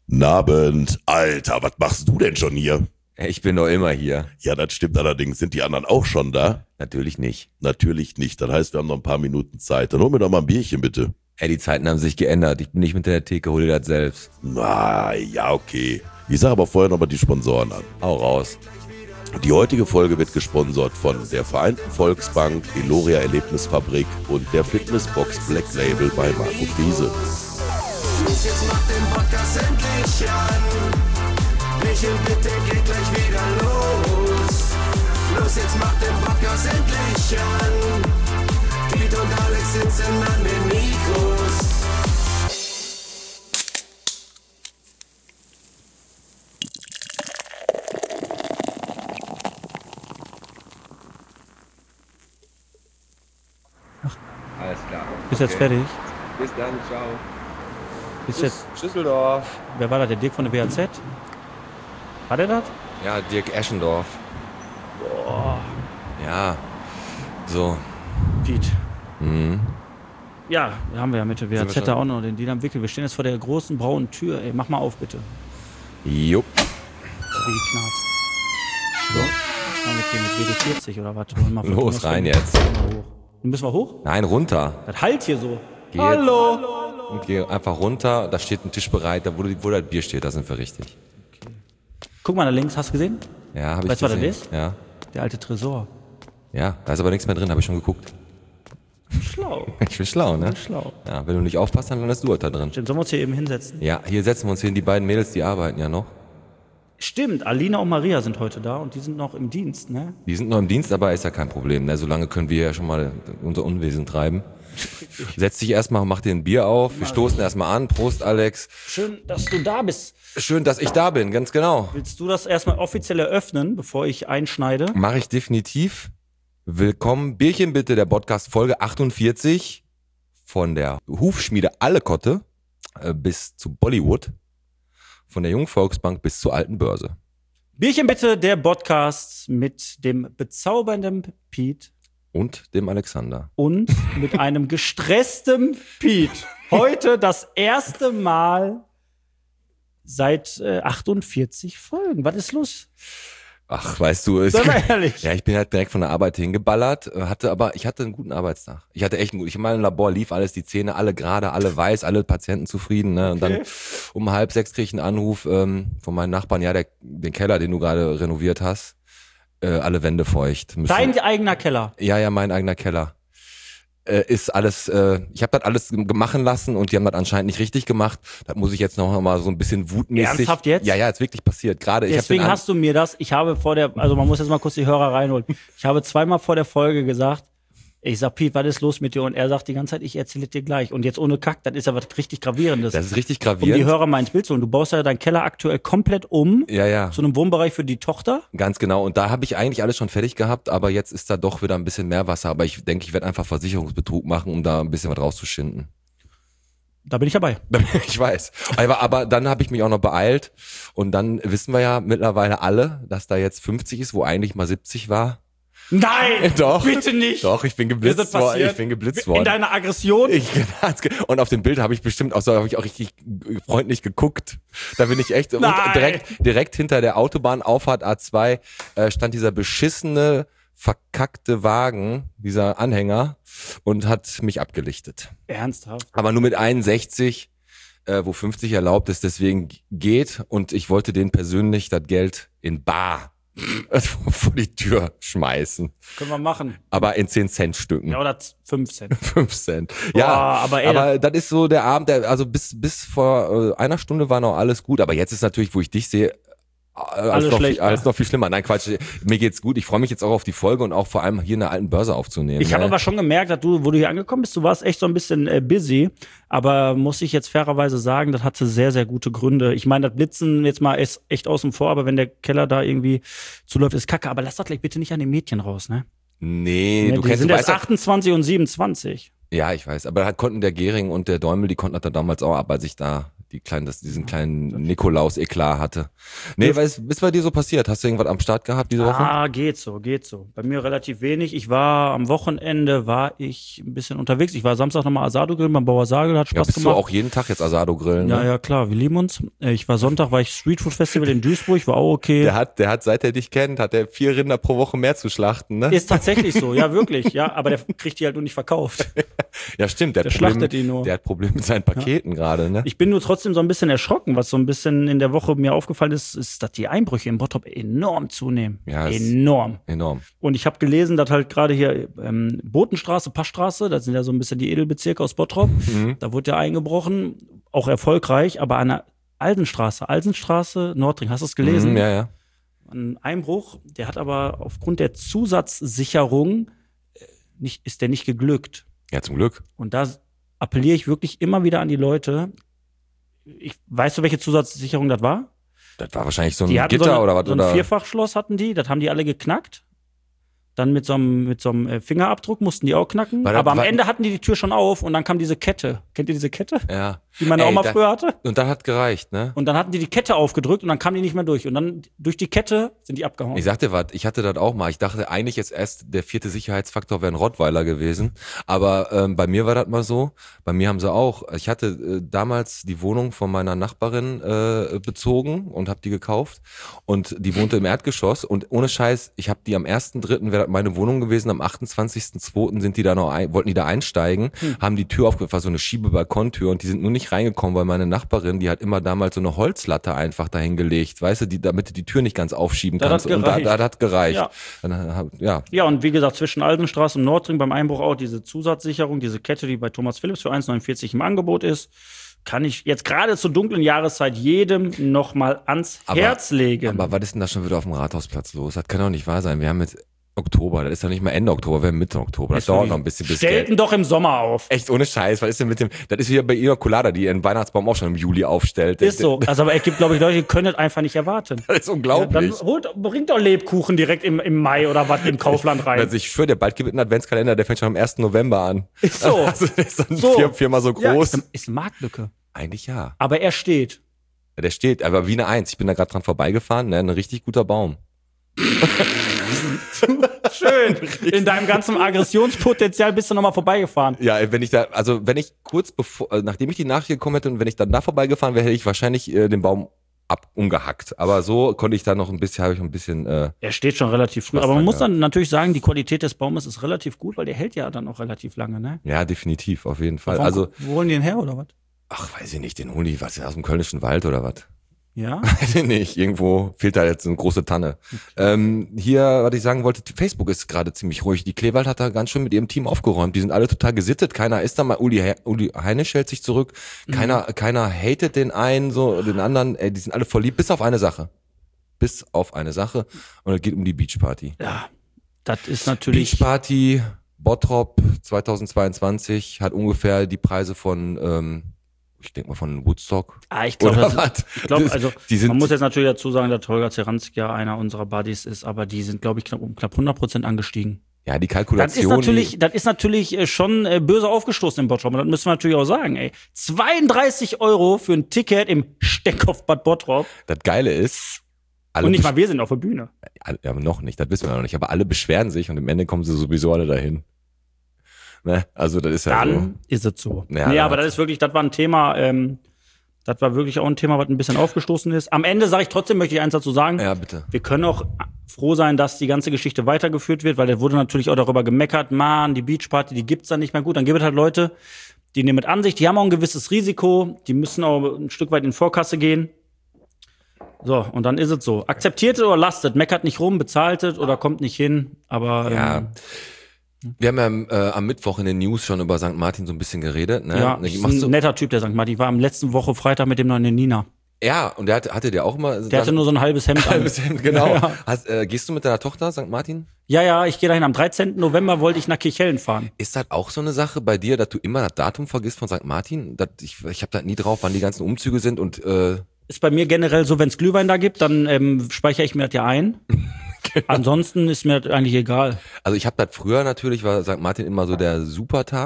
Nabend. Alter, was machst du denn schon hier? Ich bin doch immer hier. Ja, das stimmt allerdings. Sind die anderen auch schon da? Natürlich nicht. Natürlich nicht. Das heißt, wir haben noch ein paar Minuten Zeit. Dann hol mir doch mal ein Bierchen, bitte. Ey, die Zeiten haben sich geändert. Ich bin nicht mit der Theke, hol dir das selbst. Na, ja, okay. Ich sage aber vorher noch mal die Sponsoren an. Hau raus. Die heutige Folge wird gesponsert von der Vereinten Volksbank, Eloria Erlebnisfabrik und der Fitnessbox Black Label bei Marco Friese. Los, jetzt macht den Podcast endlich an. Michel, bitte geht gleich wieder los. Los, jetzt macht den Podcast endlich an. Piet und Alex sitzen an den Mikros. Alles klar. Bist jetzt fertig? Bis dann, ciao. Bist jetzt, Schüsseldorf. wer war das? Der Dirk von der WAZ? War der das? Ja, Dirk Eschendorf. Boah. Ja, so. Piet. Mhm. Ja, da haben wir ja mit der wir WAZ schon? da auch noch den Deal am Wickel. Wir stehen jetzt vor der großen braunen Tür. Ey, mach mal auf, bitte. Jupp. Wie die knarzt. So. Was machen wir hier mit WD40 oder was? Wollen wir mal Los, was rein hoch? jetzt. Mal hoch. Müssen wir hoch? Nein, runter. Das halt hier so. Geh Hallo. Und geh einfach runter, da steht ein Tisch bereit, da wo das Bier steht, da sind wir richtig. Guck mal da links, hast du gesehen? Ja, habe ich Weißt du, was das gesehen. ist? Ja. Der alte Tresor. Ja, da ist aber nichts mehr drin, habe ich schon geguckt. Schlau. Ich bin schlau, ne? Schlau. Ja, wenn du nicht aufpasst, dann landest du halt da drin. Stimmt, sollen wir uns hier eben hinsetzen? Ja, hier setzen wir uns hin, die beiden Mädels, die arbeiten ja noch. Stimmt, Alina und Maria sind heute da und die sind noch im Dienst, ne? Die sind noch im Dienst, aber ist ja kein Problem, ne? Solange können wir ja schon mal unser Unwesen treiben. Setz dich erstmal, mach dir ein Bier auf, wir stoßen erstmal an. Prost, Alex. Schön, dass du da bist. Schön, dass ich da bin, ganz genau. Willst du das erstmal offiziell eröffnen, bevor ich einschneide? Mache ich definitiv. Willkommen, Bierchen bitte, der Podcast Folge 48 von der Hufschmiede Allekotte bis zu Bollywood, von der Jungen Volksbank bis zur Alten Börse. Bierchen bitte, der Podcast mit dem bezaubernden Piet Und dem Alexander. und mit einem gestressten Piet. Heute das erste Mal seit 48 Folgen. Was ist los? Ach, weißt du, Sei mal ehrlich. ja, ich bin halt direkt von der Arbeit hingeballert, ich hatte einen guten Arbeitstag. Ich hatte echt einen guten, ich meine, im Labor lief alles, die Zähne alle gerade, alle weiß, alle Patienten zufrieden, ne? Und dann um 5:30 krieg ich einen Anruf von meinen Nachbarn, ja, den Keller, den du gerade renoviert hast, alle Wände feucht. Dein eigener Keller. Ja, mein eigener Keller. Ist alles, ich habe das alles machen lassen und die haben das anscheinend nicht richtig gemacht. Das muss ich jetzt noch mal so ein bisschen wutmäßig. Ernsthaft jetzt? Ja, ist wirklich passiert. Gerade Deswegen hast du mir das, ich habe also man muss jetzt mal kurz die Hörer reinholen. Ich habe zweimal vor der Folge gesagt, ich sag, Piet, was ist los mit dir? Und er sagt die ganze Zeit, ich erzähle dir gleich. Und jetzt ohne Kack, das ist ja was richtig Gravierendes. Das ist richtig um gravierend. die Hörer mal ins Bild zu holen. Du baust ja deinen Keller aktuell komplett um. Ja. Zu einem Wohnbereich für die Tochter. Ganz genau. Und da habe ich eigentlich alles schon fertig gehabt, aber jetzt ist da doch wieder ein bisschen mehr Wasser. Aber ich denke, ich werde einfach Versicherungsbetrug machen, um da ein bisschen was rauszuschinden. Da bin ich dabei. Ich weiß. Aber dann habe ich mich auch noch beeilt. Und dann wissen wir ja mittlerweile alle, dass da jetzt 50 ist, wo eigentlich mal 70 war. Nein! Doch. Bitte nicht! Doch, ich bin Wie ist geblitzt das worden. passiert? Ich bin geblitzt In worden. deiner Aggression? Und auf dem Bild habe ich bestimmt auch so, habe ich auch richtig freundlich geguckt. Da bin ich echt und Nein. direkt hinter der Autobahnauffahrt A2 stand dieser beschissene, verkackte Wagen, dieser Anhänger und hat mich abgelichtet. Ernsthaft? Aber nur mit 61, wo 50 erlaubt ist, deswegen geht und ich wollte denen persönlich das Geld in bar vor die Tür schmeißen. Können wir machen. Aber in 10 Cent Stücken. Ja, oder 5 Cent. 5 Cent. Boah, Ja, aber ey, das ist so der Abend, also bis vor einer Stunde war noch alles gut, aber jetzt ist natürlich, wo ich dich sehe, alles schlecht, noch viel schlimmer. Nein, Quatsch, mir geht's gut. Ich freue mich jetzt auch auf die Folge und auch vor allem hier in der Alten Börse aufzunehmen. Ich habe aber schon gemerkt, dass wo du hier angekommen bist, du warst echt so ein bisschen busy, aber muss ich jetzt fairerweise sagen, das hatte sehr, sehr gute Gründe. Ich meine, das Blitzen jetzt mal ist echt außen vor, aber wenn der Keller da irgendwie zuläuft, ist kacke. Aber lass das gleich bitte nicht an den Mädchen raus, ne? Nee, du Die kennst, sind du jetzt weißt, 28 und 27. ja, ich weiß, aber konnten der Gehring und der Däumel, die konnten das da damals auch ab, als ich da diesen kleinen Nikolaus-Eklat hatte. Nee, was ist bei dir so passiert? Hast du irgendwas am Start gehabt diese Woche? Geht so. Bei mir relativ wenig. Am Wochenende war ich ein bisschen unterwegs. Ich war Samstag nochmal Asado grillen beim Bauer Sagel, hat Spaß Bist gemacht. du auch jeden Tag jetzt Asado grillen? Ja, Ne? ja, klar, wir lieben uns. Sonntag war ich Streetfood Festival in Duisburg, war auch okay. Der hat, seit er dich kennt, hat er 4 Rinder pro Woche mehr zu schlachten, ne? Ist tatsächlich so, ja, wirklich, ja, aber der kriegt die halt nur nicht verkauft. Ja, stimmt. Der schlachtet ihn nur. Der hat Probleme mit seinen Paketen gerade, ne? Ich bin nur trotzdem so ein bisschen erschrocken, was so ein bisschen in der Woche mir aufgefallen ist, dass die Einbrüche im Bottrop enorm zunehmen. Ja, enorm. Und ich habe gelesen, dass halt gerade hier Botenstraße, Passstraße, das sind ja so ein bisschen die Edelbezirke aus Bottrop, da wurde ja eingebrochen, auch erfolgreich, aber an der Alsenstraße, Nordring, hast du es gelesen? Ja. Ein Einbruch, der hat aber aufgrund der Zusatzsicherung ist der nicht geglückt. Ja, zum Glück. Und da appelliere ich wirklich immer wieder an die Leute. Weißt du, welche Zusatzsicherung das war? Das war wahrscheinlich so ein Die hatten Gitter oder was? So ein Vierfachschloss hatten die, das haben die alle geknackt. Dann mit so einem Fingerabdruck mussten die auch knacken. Aber am Ende hatten die Tür schon auf und dann kam diese Kette. Kennt ihr diese Kette? Ja. Die meine Oma früher hatte? Und dann hat gereicht, ne? Und dann hatten die Kette aufgedrückt und dann kam die nicht mehr durch. Und dann durch die Kette sind die abgehauen. Ich sag dir was, ich hatte das auch mal. Ich dachte eigentlich jetzt erst, der 4. Sicherheitsfaktor wäre ein Rottweiler gewesen. Aber bei mir war das mal so. Bei mir haben sie auch. Ich hatte damals die Wohnung von meiner Nachbarin bezogen und habe die gekauft. Und die wohnte im Erdgeschoss. Und ohne Scheiß, ich habe die am 1.3. wäre das meine Wohnung gewesen. Am 28.2. sind die da wollten die da einsteigen, haben die Tür aufgemacht, war so eine Schiebebalkontür und die sind nur nicht reingekommen, weil meine Nachbarin, die hat immer damals so eine Holzlatte einfach dahin gelegt, weißt du, damit du die Tür nicht ganz aufschieben kannst. Und da hat gereicht. Ja. Ja, und wie gesagt, zwischen Alsenstraße und Nordring beim Einbruch auch diese Zusatzsicherung, diese Kette, die bei Thomas Philips für 1,49 im Angebot ist, kann ich jetzt gerade zur dunklen Jahreszeit jedem noch mal ans Herz legen. Aber was ist denn da schon wieder auf dem Rathausplatz los? Das kann doch nicht wahr sein. Wir haben jetzt Oktober, das ist ja nicht mal Ende Oktober, wir haben Mitte Oktober. Das dauert noch ein bisschen bis Stellten doch im Sommer auf. Echt ohne Scheiß, was ist denn mit dem, das ist wie bei Ina Colada, die ihren Weihnachtsbaum auch schon im Juli aufstellt. Ist so, also aber es gibt, glaube ich, Leute, die können das einfach nicht erwarten. Das ist unglaublich. Ja, dann bringt doch Lebkuchen direkt im Mai oder was im Kaufland rein. Also ich schwöre, der bald gibt einen Adventskalender, der fängt schon am 1. November an. Ist so. Also der ist dann viermal so groß. Ja, ist eine Marktlücke. Eigentlich ja. Aber er steht. Der steht, aber wie eine 1. Ich bin da gerade dran vorbeigefahren, ne, ein richtig guter Baum. Schön. In deinem ganzen Aggressionspotenzial bist du nochmal vorbeigefahren. Ja, wenn ich kurz bevor, nachdem ich die Nachricht gekommen hätte und wenn ich dann da vorbeigefahren wäre, hätte ich wahrscheinlich den Baum umgehackt. Aber so konnte ich da noch ein bisschen, Er steht schon relativ früh. Aber man muss dann natürlich sagen, die Qualität des Baumes ist relativ gut, weil der hält ja dann auch relativ lange, ne? Ja, definitiv, auf jeden Fall. Wo holen die den her oder was? Ach, weiß ich nicht, den holen die, was, aus dem Kölnischen Wald oder was? Ja? Weiß ich nicht, irgendwo fehlt da jetzt eine große Tanne. Hier, was ich sagen wollte, Facebook ist gerade ziemlich ruhig. Die Kleewald hat da ganz schön mit ihrem Team aufgeräumt. Die sind alle total gesittet. Keiner ist da mal, Uli Heinisch hält sich zurück. Keiner hatet den einen, so, den anderen. Die sind alle voll lieb, bis auf eine Sache. Und es geht um die Beachparty. Ja, das ist natürlich... Beachparty, Bottrop 2022 hat ungefähr die Preise von... ich denke mal von Woodstock. Ich glaube, man muss jetzt natürlich dazu sagen, dass Holger Zeransk ja einer unserer Buddies ist, aber die sind, glaube ich, knapp 100% angestiegen. Ja, die Kalkulation. Das ist natürlich schon böse aufgestoßen im Bottrop. Und das müssen wir natürlich auch sagen, ey. 32 € für ein Ticket im Steckkopf Bad Bottrop. Das Geile ist, und nicht mal wir sind auf der Bühne. Ja, aber noch nicht, das wissen wir noch nicht. Aber alle beschweren sich und am Ende kommen sie sowieso alle dahin. Ne? Also das ist ja dann so. Ist es so. Ja, nee, aber das ist wirklich, das war ein Thema, das war wirklich auch ein Thema, was ein bisschen aufgestoßen ist. Am Ende sage ich trotzdem, möchte ich eins dazu sagen. Ja, bitte. Wir können auch froh sein, dass die ganze Geschichte weitergeführt wird, weil da wurde natürlich auch darüber gemeckert, man, die Beachparty, die gibt's dann nicht mehr gut. Dann gibt es halt Leute, die nehmen mit Ansicht, die haben auch ein gewisses Risiko, die müssen auch ein Stück weit in Vorkasse gehen. So, und dann ist es so. Akzeptiert es oder lasst es, meckert nicht rum, bezahlt es oder kommt nicht hin, aber ja. Wir haben ja am Mittwoch in den News schon über St. Martin so ein bisschen geredet. Ne? Ja, ist ein netter Typ, der St. Martin. Ich war am letzten Woche Freitag mit dem noch in den Nina. Ja, und hatte der auch immer... Der hatte nur so ein halbes Hemd an. Halbes Hemd, genau. Ja. Gehst du mit deiner Tochter St. Martin? Ja, ich gehe dahin. Am 13. November wollte ich nach Kirchhellen fahren. Ist das auch so eine Sache bei dir, dass du immer das Datum vergisst von St. Martin? Ich habe da nie drauf, wann die ganzen Umzüge sind und... Ist bei mir generell so, wenn es Glühwein da gibt, dann speichere ich mir das ja ein. Genau. Ansonsten ist mir das eigentlich egal. Also ich habe das früher natürlich, war St. Martin immer so der Supertag.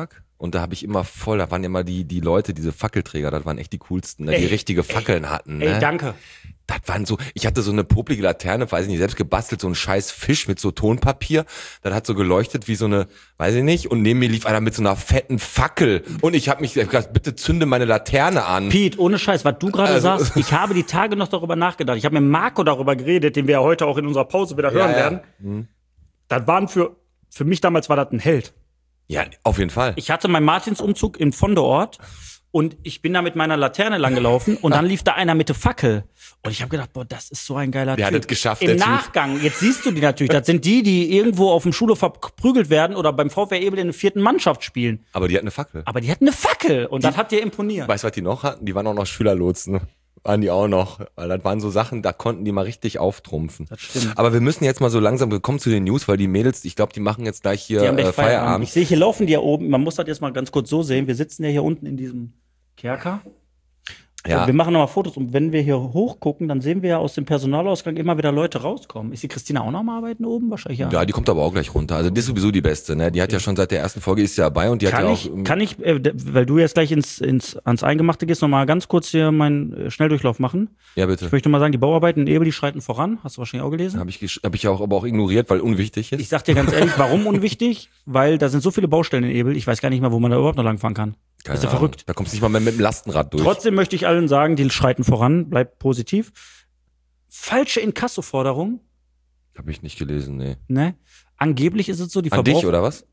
Und da habe ich immer da waren immer die Leute, diese Fackelträger, das waren echt die coolsten, ne? Die richtige Fackeln hatten. Ne? Ey, danke. Das waren so, ich hatte so eine poplige Laterne, weiß ich nicht, selbst gebastelt, so ein scheiß Fisch mit so Tonpapier. Das hat so geleuchtet wie so eine, weiß ich nicht, und neben mir lief einer mit so einer fetten Fackel. Und ich habe mich gesagt, bitte zünde meine Laterne an. Pete, ohne Scheiß, was du gerade sagst, ich habe die Tage noch darüber nachgedacht. Ich habe mit Marco darüber geredet, den wir ja heute auch in unserer Pause wieder hören werden. Das waren für mich damals war das ein Held. Ja, auf jeden Fall. Ich hatte meinen Martinsumzug im Vondeort und ich bin da mit meiner Laterne langgelaufen und dann lief da einer mit der Fackel. Und ich habe gedacht, boah, das ist so ein geiler Der Typ. hat es geschafft, Im der Typ. Nachgang, jetzt siehst du die natürlich, das sind die irgendwo auf dem Schulhof verprügelt werden oder beim VfR Ebel in der 4. Mannschaft spielen. Aber die hatten eine Fackel. Aber die hatten eine Fackel und das hat dir imponiert. Weißt du, was die noch hatten? Die waren auch noch Schülerlotsen. Waren die auch noch. Weil das waren so Sachen, da konnten die mal richtig auftrumpfen. Das stimmt. Aber wir müssen jetzt mal so langsam, wir kommen zu den News, weil die Mädels, ich glaube, die machen jetzt gleich hier Die haben gleich Feierabend. Ich sehe, hier laufen die ja oben. Man muss das jetzt mal ganz kurz so sehen. Wir sitzen ja hier unten in diesem Kerker. Ja. Wir machen nochmal Fotos und wenn wir hier hochgucken, dann sehen wir ja aus dem Personalausgang immer wieder Leute rauskommen. Ist die Christina auch noch mal arbeiten oben? Wahrscheinlich ja. Ja, die kommt aber auch gleich runter. Also die ist sowieso die Beste, ne? Die hat ja schon seit der ersten Folge ist ja dabei und die hat ja auch. Kann ich, weil du jetzt gleich ans Eingemachte gehst, nochmal ganz kurz hier meinen Schnelldurchlauf machen? Ja, bitte. Ich möchte mal sagen, die Bauarbeiten in Ebel, die schreiten voran. Hast du wahrscheinlich auch gelesen? Hab ich auch, aber auch ignoriert, weil unwichtig ist. Ich sag dir ganz ehrlich, warum unwichtig? Weil da sind so viele Baustellen in Ebel, ich weiß gar nicht mehr, wo man da überhaupt noch langfahren kann. Keine ist ja Ahnung. verrückt. Da kommst du nicht mal mehr mit dem Lastenrad durch. Trotzdem möchte ich allen sagen, die schreiten voran, bleibt positiv. Falsche Inkassoforderung, Hab ich nicht gelesen, nee. ne? Angeblich ist es so, die An dich, oder was?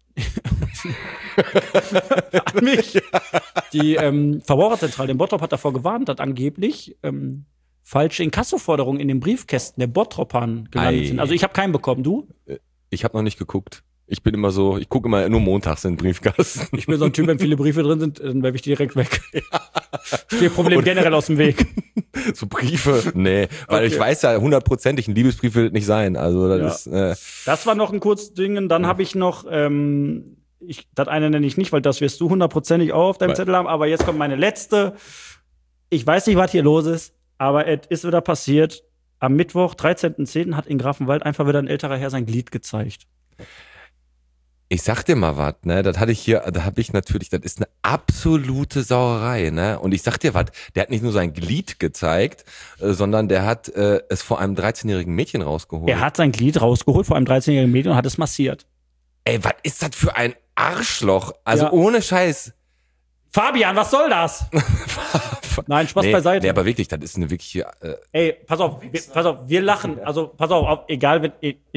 An mich. Die Verbraucherzentrale in Bottrop hat davor gewarnt, dass angeblich falsche Inkassoforderungen in den Briefkästen der Bottropern gelandet sind. Also ich habe keinen bekommen, du? Ich habe noch nicht geguckt. Ich bin immer so, ich gucke immer nur montags in den Briefkasten. Ich bin so ein Typ, wenn viele Briefe drin sind, dann werfe ich die direkt weg. Steht Problem generell aus dem Weg. So Briefe? Nee, weil ich weiß ja 100%, ein Liebesbrief will nicht sein. Also das ist. Das war noch ein kurzes Ding. Dann habe ich noch, das eine nenne ich nicht, weil das wirst du 100%ig auch auf deinem Zettel haben. Aber jetzt kommt meine letzte. Ich weiß nicht, was hier los ist, aber es ist wieder passiert. Am Mittwoch, 13.10. hat in Grafenwald einfach wieder ein älterer Herr sein Glied gezeigt. Ich sag dir mal was, ne, da habe ich natürlich, das ist eine absolute Sauerei, ne, und ich sag dir was, der hat nicht nur sein Glied gezeigt, sondern der hat es vor einem 13-jährigen Mädchen rausgeholt. Er hat sein Glied rausgeholt vor einem 13-jährigen Mädchen und hat es massiert. Ey, was ist das für ein Arschloch? Also ohne Scheiß. Fabian, was soll das? Nein, Spaß beiseite. Nee, aber wirklich, das ist eine wirkliche. Ey, pass auf, wir lachen. Also pass auf, egal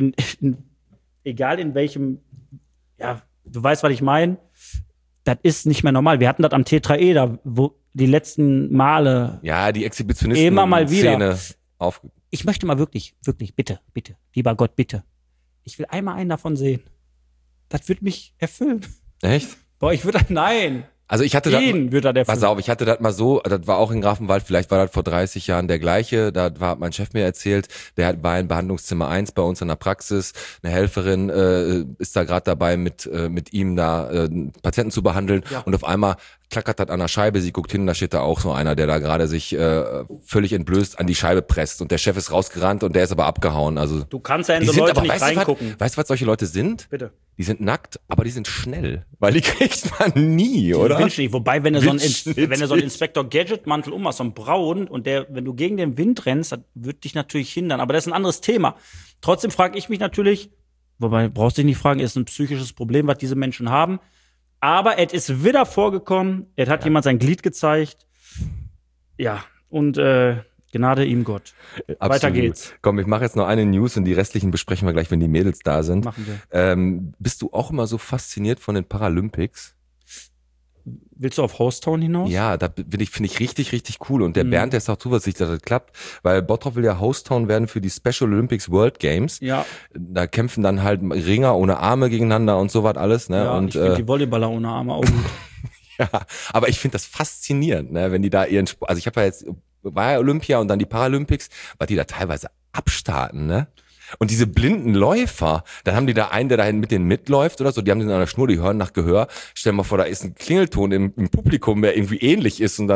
in welchem, ja, du weißt, was ich meine. Das ist nicht mehr normal. Wir hatten das am T3E, da wo die letzten Male. Ja, die Exhibitionisten. Immer mal wieder. Szene Ich möchte mal wirklich, bitte, lieber Gott, bitte. Ich will einmal einen davon sehen. Das wird mich erfüllen. Echt? Boah, nein. Also ich hatte pass auf, ich hatte das mal so, das war auch in Grafenwald, vielleicht war das vor 30 Jahren der gleiche, da hat mein Chef mir erzählt, war in Behandlungszimmer 1 bei uns in der Praxis, eine Helferin ist da gerade dabei, mit ihm da Patienten zu behandeln und auf einmal klackert das an der Scheibe, sie guckt hin, da steht da auch so einer, der da gerade sich völlig entblößt an die Scheibe presst und der Chef ist rausgerannt und der ist aber abgehauen. Also du kannst ja in so Leute nicht reingucken. Weißt du, was solche Leute sind? Bitte. Die sind nackt, aber die sind schnell, weil die kriegt man nie, oder? Windschnitt. Wobei, wenn du so einen Inspektor Gadget-Mantel ummachst, so einen braun, und wenn du gegen den Wind rennst, das wird dich natürlich hindern. Aber das ist ein anderes Thema. Trotzdem frage ich mich natürlich, wobei brauchst du dich nicht fragen, ist ein psychisches Problem, was diese Menschen haben. Aber es ist wieder vorgekommen, es hat jemand sein Glied gezeigt. Ja, und Gnade ihm Gott. Absolut. Weiter geht's. Komm, ich mache jetzt noch eine News und die restlichen besprechen wir gleich, wenn die Mädels da sind. Machen wir. Bist du auch immer so fasziniert von den Paralympics? Willst du auf Hostown hinaus? Ja, da finde ich richtig, richtig cool. Und der Bernd, der ist auch zuversichtlich, dass das klappt, weil Bottrop will ja Hostown werden für die Special Olympics World Games. Ja. Da kämpfen dann halt Ringer ohne Arme gegeneinander und sowas alles. Ne? Ja, und ich finde die Volleyballer ohne Arme auch gut. Ja, aber ich finde das faszinierend, ne? Wenn die da ihren Sport, also ich habe ja jetzt, war ja Olympia und dann die Paralympics, weil die da teilweise abstarten, ne? Und diese blinden Läufer, dann haben die da einen, der da mit denen mitläuft oder so, die haben den an der Schnur, die hören nach Gehör. Stell dir mal vor, da ist ein Klingelton im Publikum, der irgendwie ähnlich ist und dann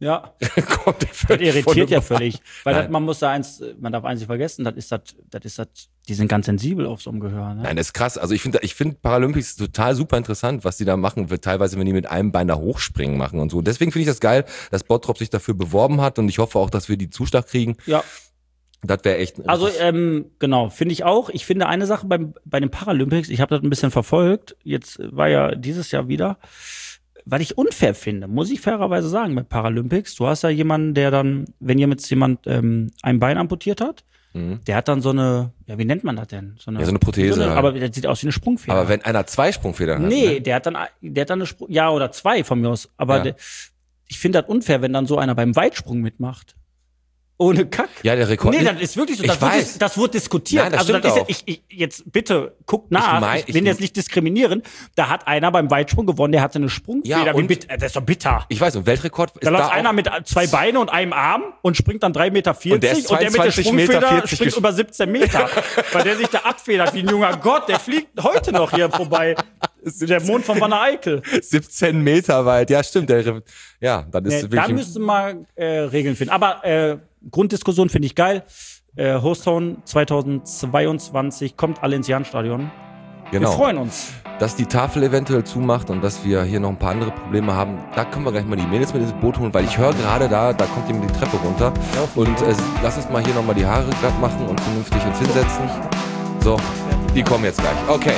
Ja. Kommt der Das völlig irritiert ja voll- völlig. Weil Nein. man darf eins nicht vergessen, die sind ganz sensibel auf so einem Gehör, ne? Nein, das ist krass. Also ich finde Paralympics total super interessant, was die da machen. Teilweise, wenn die mit einem Bein da hochspringen machen und so. Deswegen finde ich das geil, dass Bottrop sich dafür beworben hat und ich hoffe auch, dass wir die Zuschlag kriegen. Ja. Das wäre echt. Also, genau, finde ich auch. Ich finde eine Sache bei den Paralympics, ich habe das ein bisschen verfolgt, jetzt war ja dieses Jahr wieder, was ich unfair finde, muss ich fairerweise sagen, bei Paralympics. Du hast ja jemanden, der dann, wenn jemand ein Bein amputiert hat, der hat dann so eine, ja, wie nennt man das denn? so eine Prothese. Halt. Aber das sieht aus wie eine Sprungfeder. Aber wenn einer 2 Sprungfedern hat. Nee, Ne? der hat dann eine ja, oder 2 von mir aus. Aber Ja. ich finde das unfair, wenn dann so einer beim Weitsprung mitmacht. Ohne Kack. Ja, der Rekord. Nee, das ist wirklich so. Ich weiß. Das wird diskutiert. Nein, das also stimmt das ist auch. ja, jetzt bitte guckt nach. Ich Ich will jetzt nicht diskriminieren. Da hat einer beim Weitsprung gewonnen, der hatte eine Sprungfeder. Ja, und- das ist doch bitter. Ich weiß, und Weltrekord ist Da läuft da einer auch, mit 2 Beinen und einem Arm und springt dann 3,40 Meter. Und der ist und der mit der 22,40 Meter Sprungfeder springt gesch- über 17 Meter. Weil der sich da abfedert wie ein junger Gott. Der fliegt heute noch hier vorbei. Der Mond von Wanne Eickel. 17 Meter weit. Ja, stimmt. Das ist Da wirklich. müsste man Regeln finden. Aber Grunddiskussion finde ich geil. Hosetown 2022 kommt alle ins Jahnstadion. Genau. Wir freuen uns. Dass die Tafel eventuell zumacht und dass wir hier noch ein paar andere Probleme haben, da können wir gleich mal die Mädels mit ins Boot holen, weil ich höre gerade da kommt jemand die Treppe runter. Und lass uns mal hier nochmal die Haare glatt machen und vernünftig uns hinsetzen. So, die kommen jetzt gleich. Okay.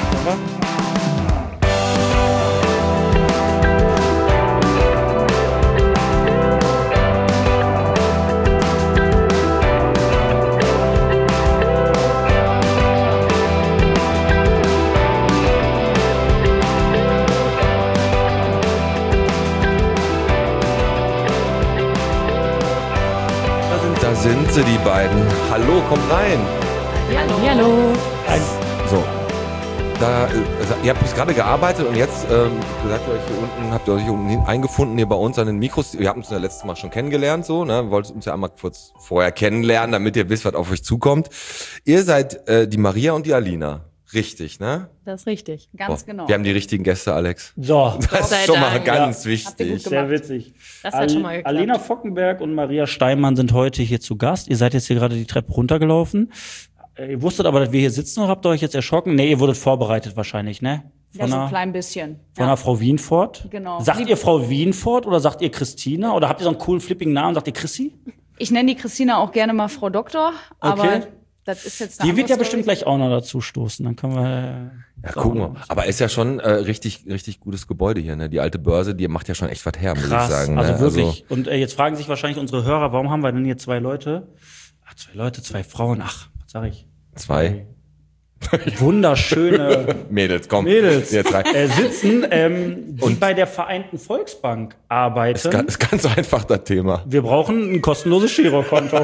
Da sind sie, die beiden. Hallo, kommt rein. Hallo. So. Ihr habt bis gerade gearbeitet und jetzt habt ihr euch hier unten eingefunden, hier bei uns an den Mikros. Wir haben uns ja letztes Mal schon kennengelernt, so, ne? Wolltet uns ja einmal kurz vorher kennenlernen, damit ihr wisst, was auf euch zukommt. Ihr seid die Maria und die Alina. Richtig, ne? Das ist richtig. Ganz Boah, genau. Wir haben die richtigen Gäste, Alex. So, Das Sei ist schon mal Dank. ganz Habt ihr wichtig. gut sehr witzig. Das hat schon mal geklappt. Alena Fockenberg und Maria Steinmann sind heute hier zu Gast. Ihr seid jetzt hier gerade die Treppe runtergelaufen. Ihr wusstet aber, dass wir hier sitzen oder habt ihr euch jetzt erschrocken? Nee, ihr wurdet vorbereitet wahrscheinlich, ne? Ja, so ein klein bisschen. Von einer Frau Wienfort. Genau. Sagt ihr Frau Wienfort oder sagt ihr Christina? Oder habt ihr so einen coolen flipping Namen? Sagt ihr Chrissy? Ich nenne die Christina auch gerne mal Frau Doktor, aber Okay. das ist jetzt eine Die wird ja andere bestimmt Story. gleich auch noch dazu stoßen. Dann können wir. Ja, gucken wir. Aber ist ja schon richtig gutes Gebäude hier, ne? Die alte Börse, die macht ja schon echt was her, muss Krass, ich sagen. also ne? wirklich. Und jetzt fragen sich wahrscheinlich unsere Hörer, warum haben wir denn hier 2 Leute? 2 Frauen. Ach, was sag ich? 2 Wunderschöne Mädels, komm. Mädels Jetzt rein. sitzen, die bei der Vereinten Volksbank arbeiten. Ist ganz einfach das Thema. Wir brauchen ein kostenloses Girokonto.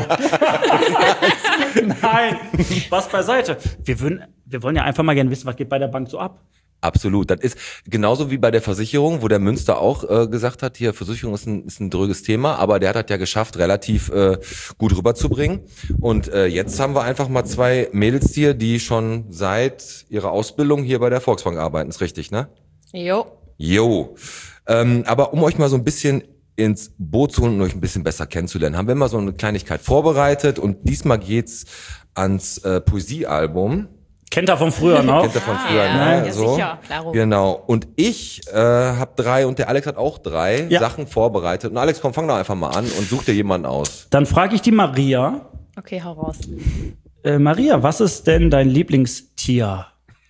Nein, Spaß beiseite. Wir wollen ja einfach mal gerne wissen, was geht bei der Bank so ab. Absolut. Das ist genauso wie bei der Versicherung, wo der Münster auch gesagt hat, hier Versicherung ist ein dröges Thema, aber der hat das ja geschafft, relativ gut rüberzubringen. Und jetzt haben wir einfach mal 2 Mädels hier, die schon seit ihrer Ausbildung hier bei der Volksbank arbeiten. Ist richtig, ne? Jo. Jo. Aber um euch mal so ein bisschen ins Boot zu holen und euch ein bisschen besser kennenzulernen, haben wir mal so eine Kleinigkeit vorbereitet und diesmal geht's ans Poesiealbum. Kennt ihr von früher noch? Kennt ihr von früher, ja, ne? ja, so. sicher, klaro. Genau. Und ich habe 3 und der Alex hat auch 3 Ja. Sachen vorbereitet. Und Alex, komm, fang doch einfach mal an und such dir jemanden aus. Dann frage ich die Maria. Okay, hau raus. Maria, was ist denn dein Lieblingstier?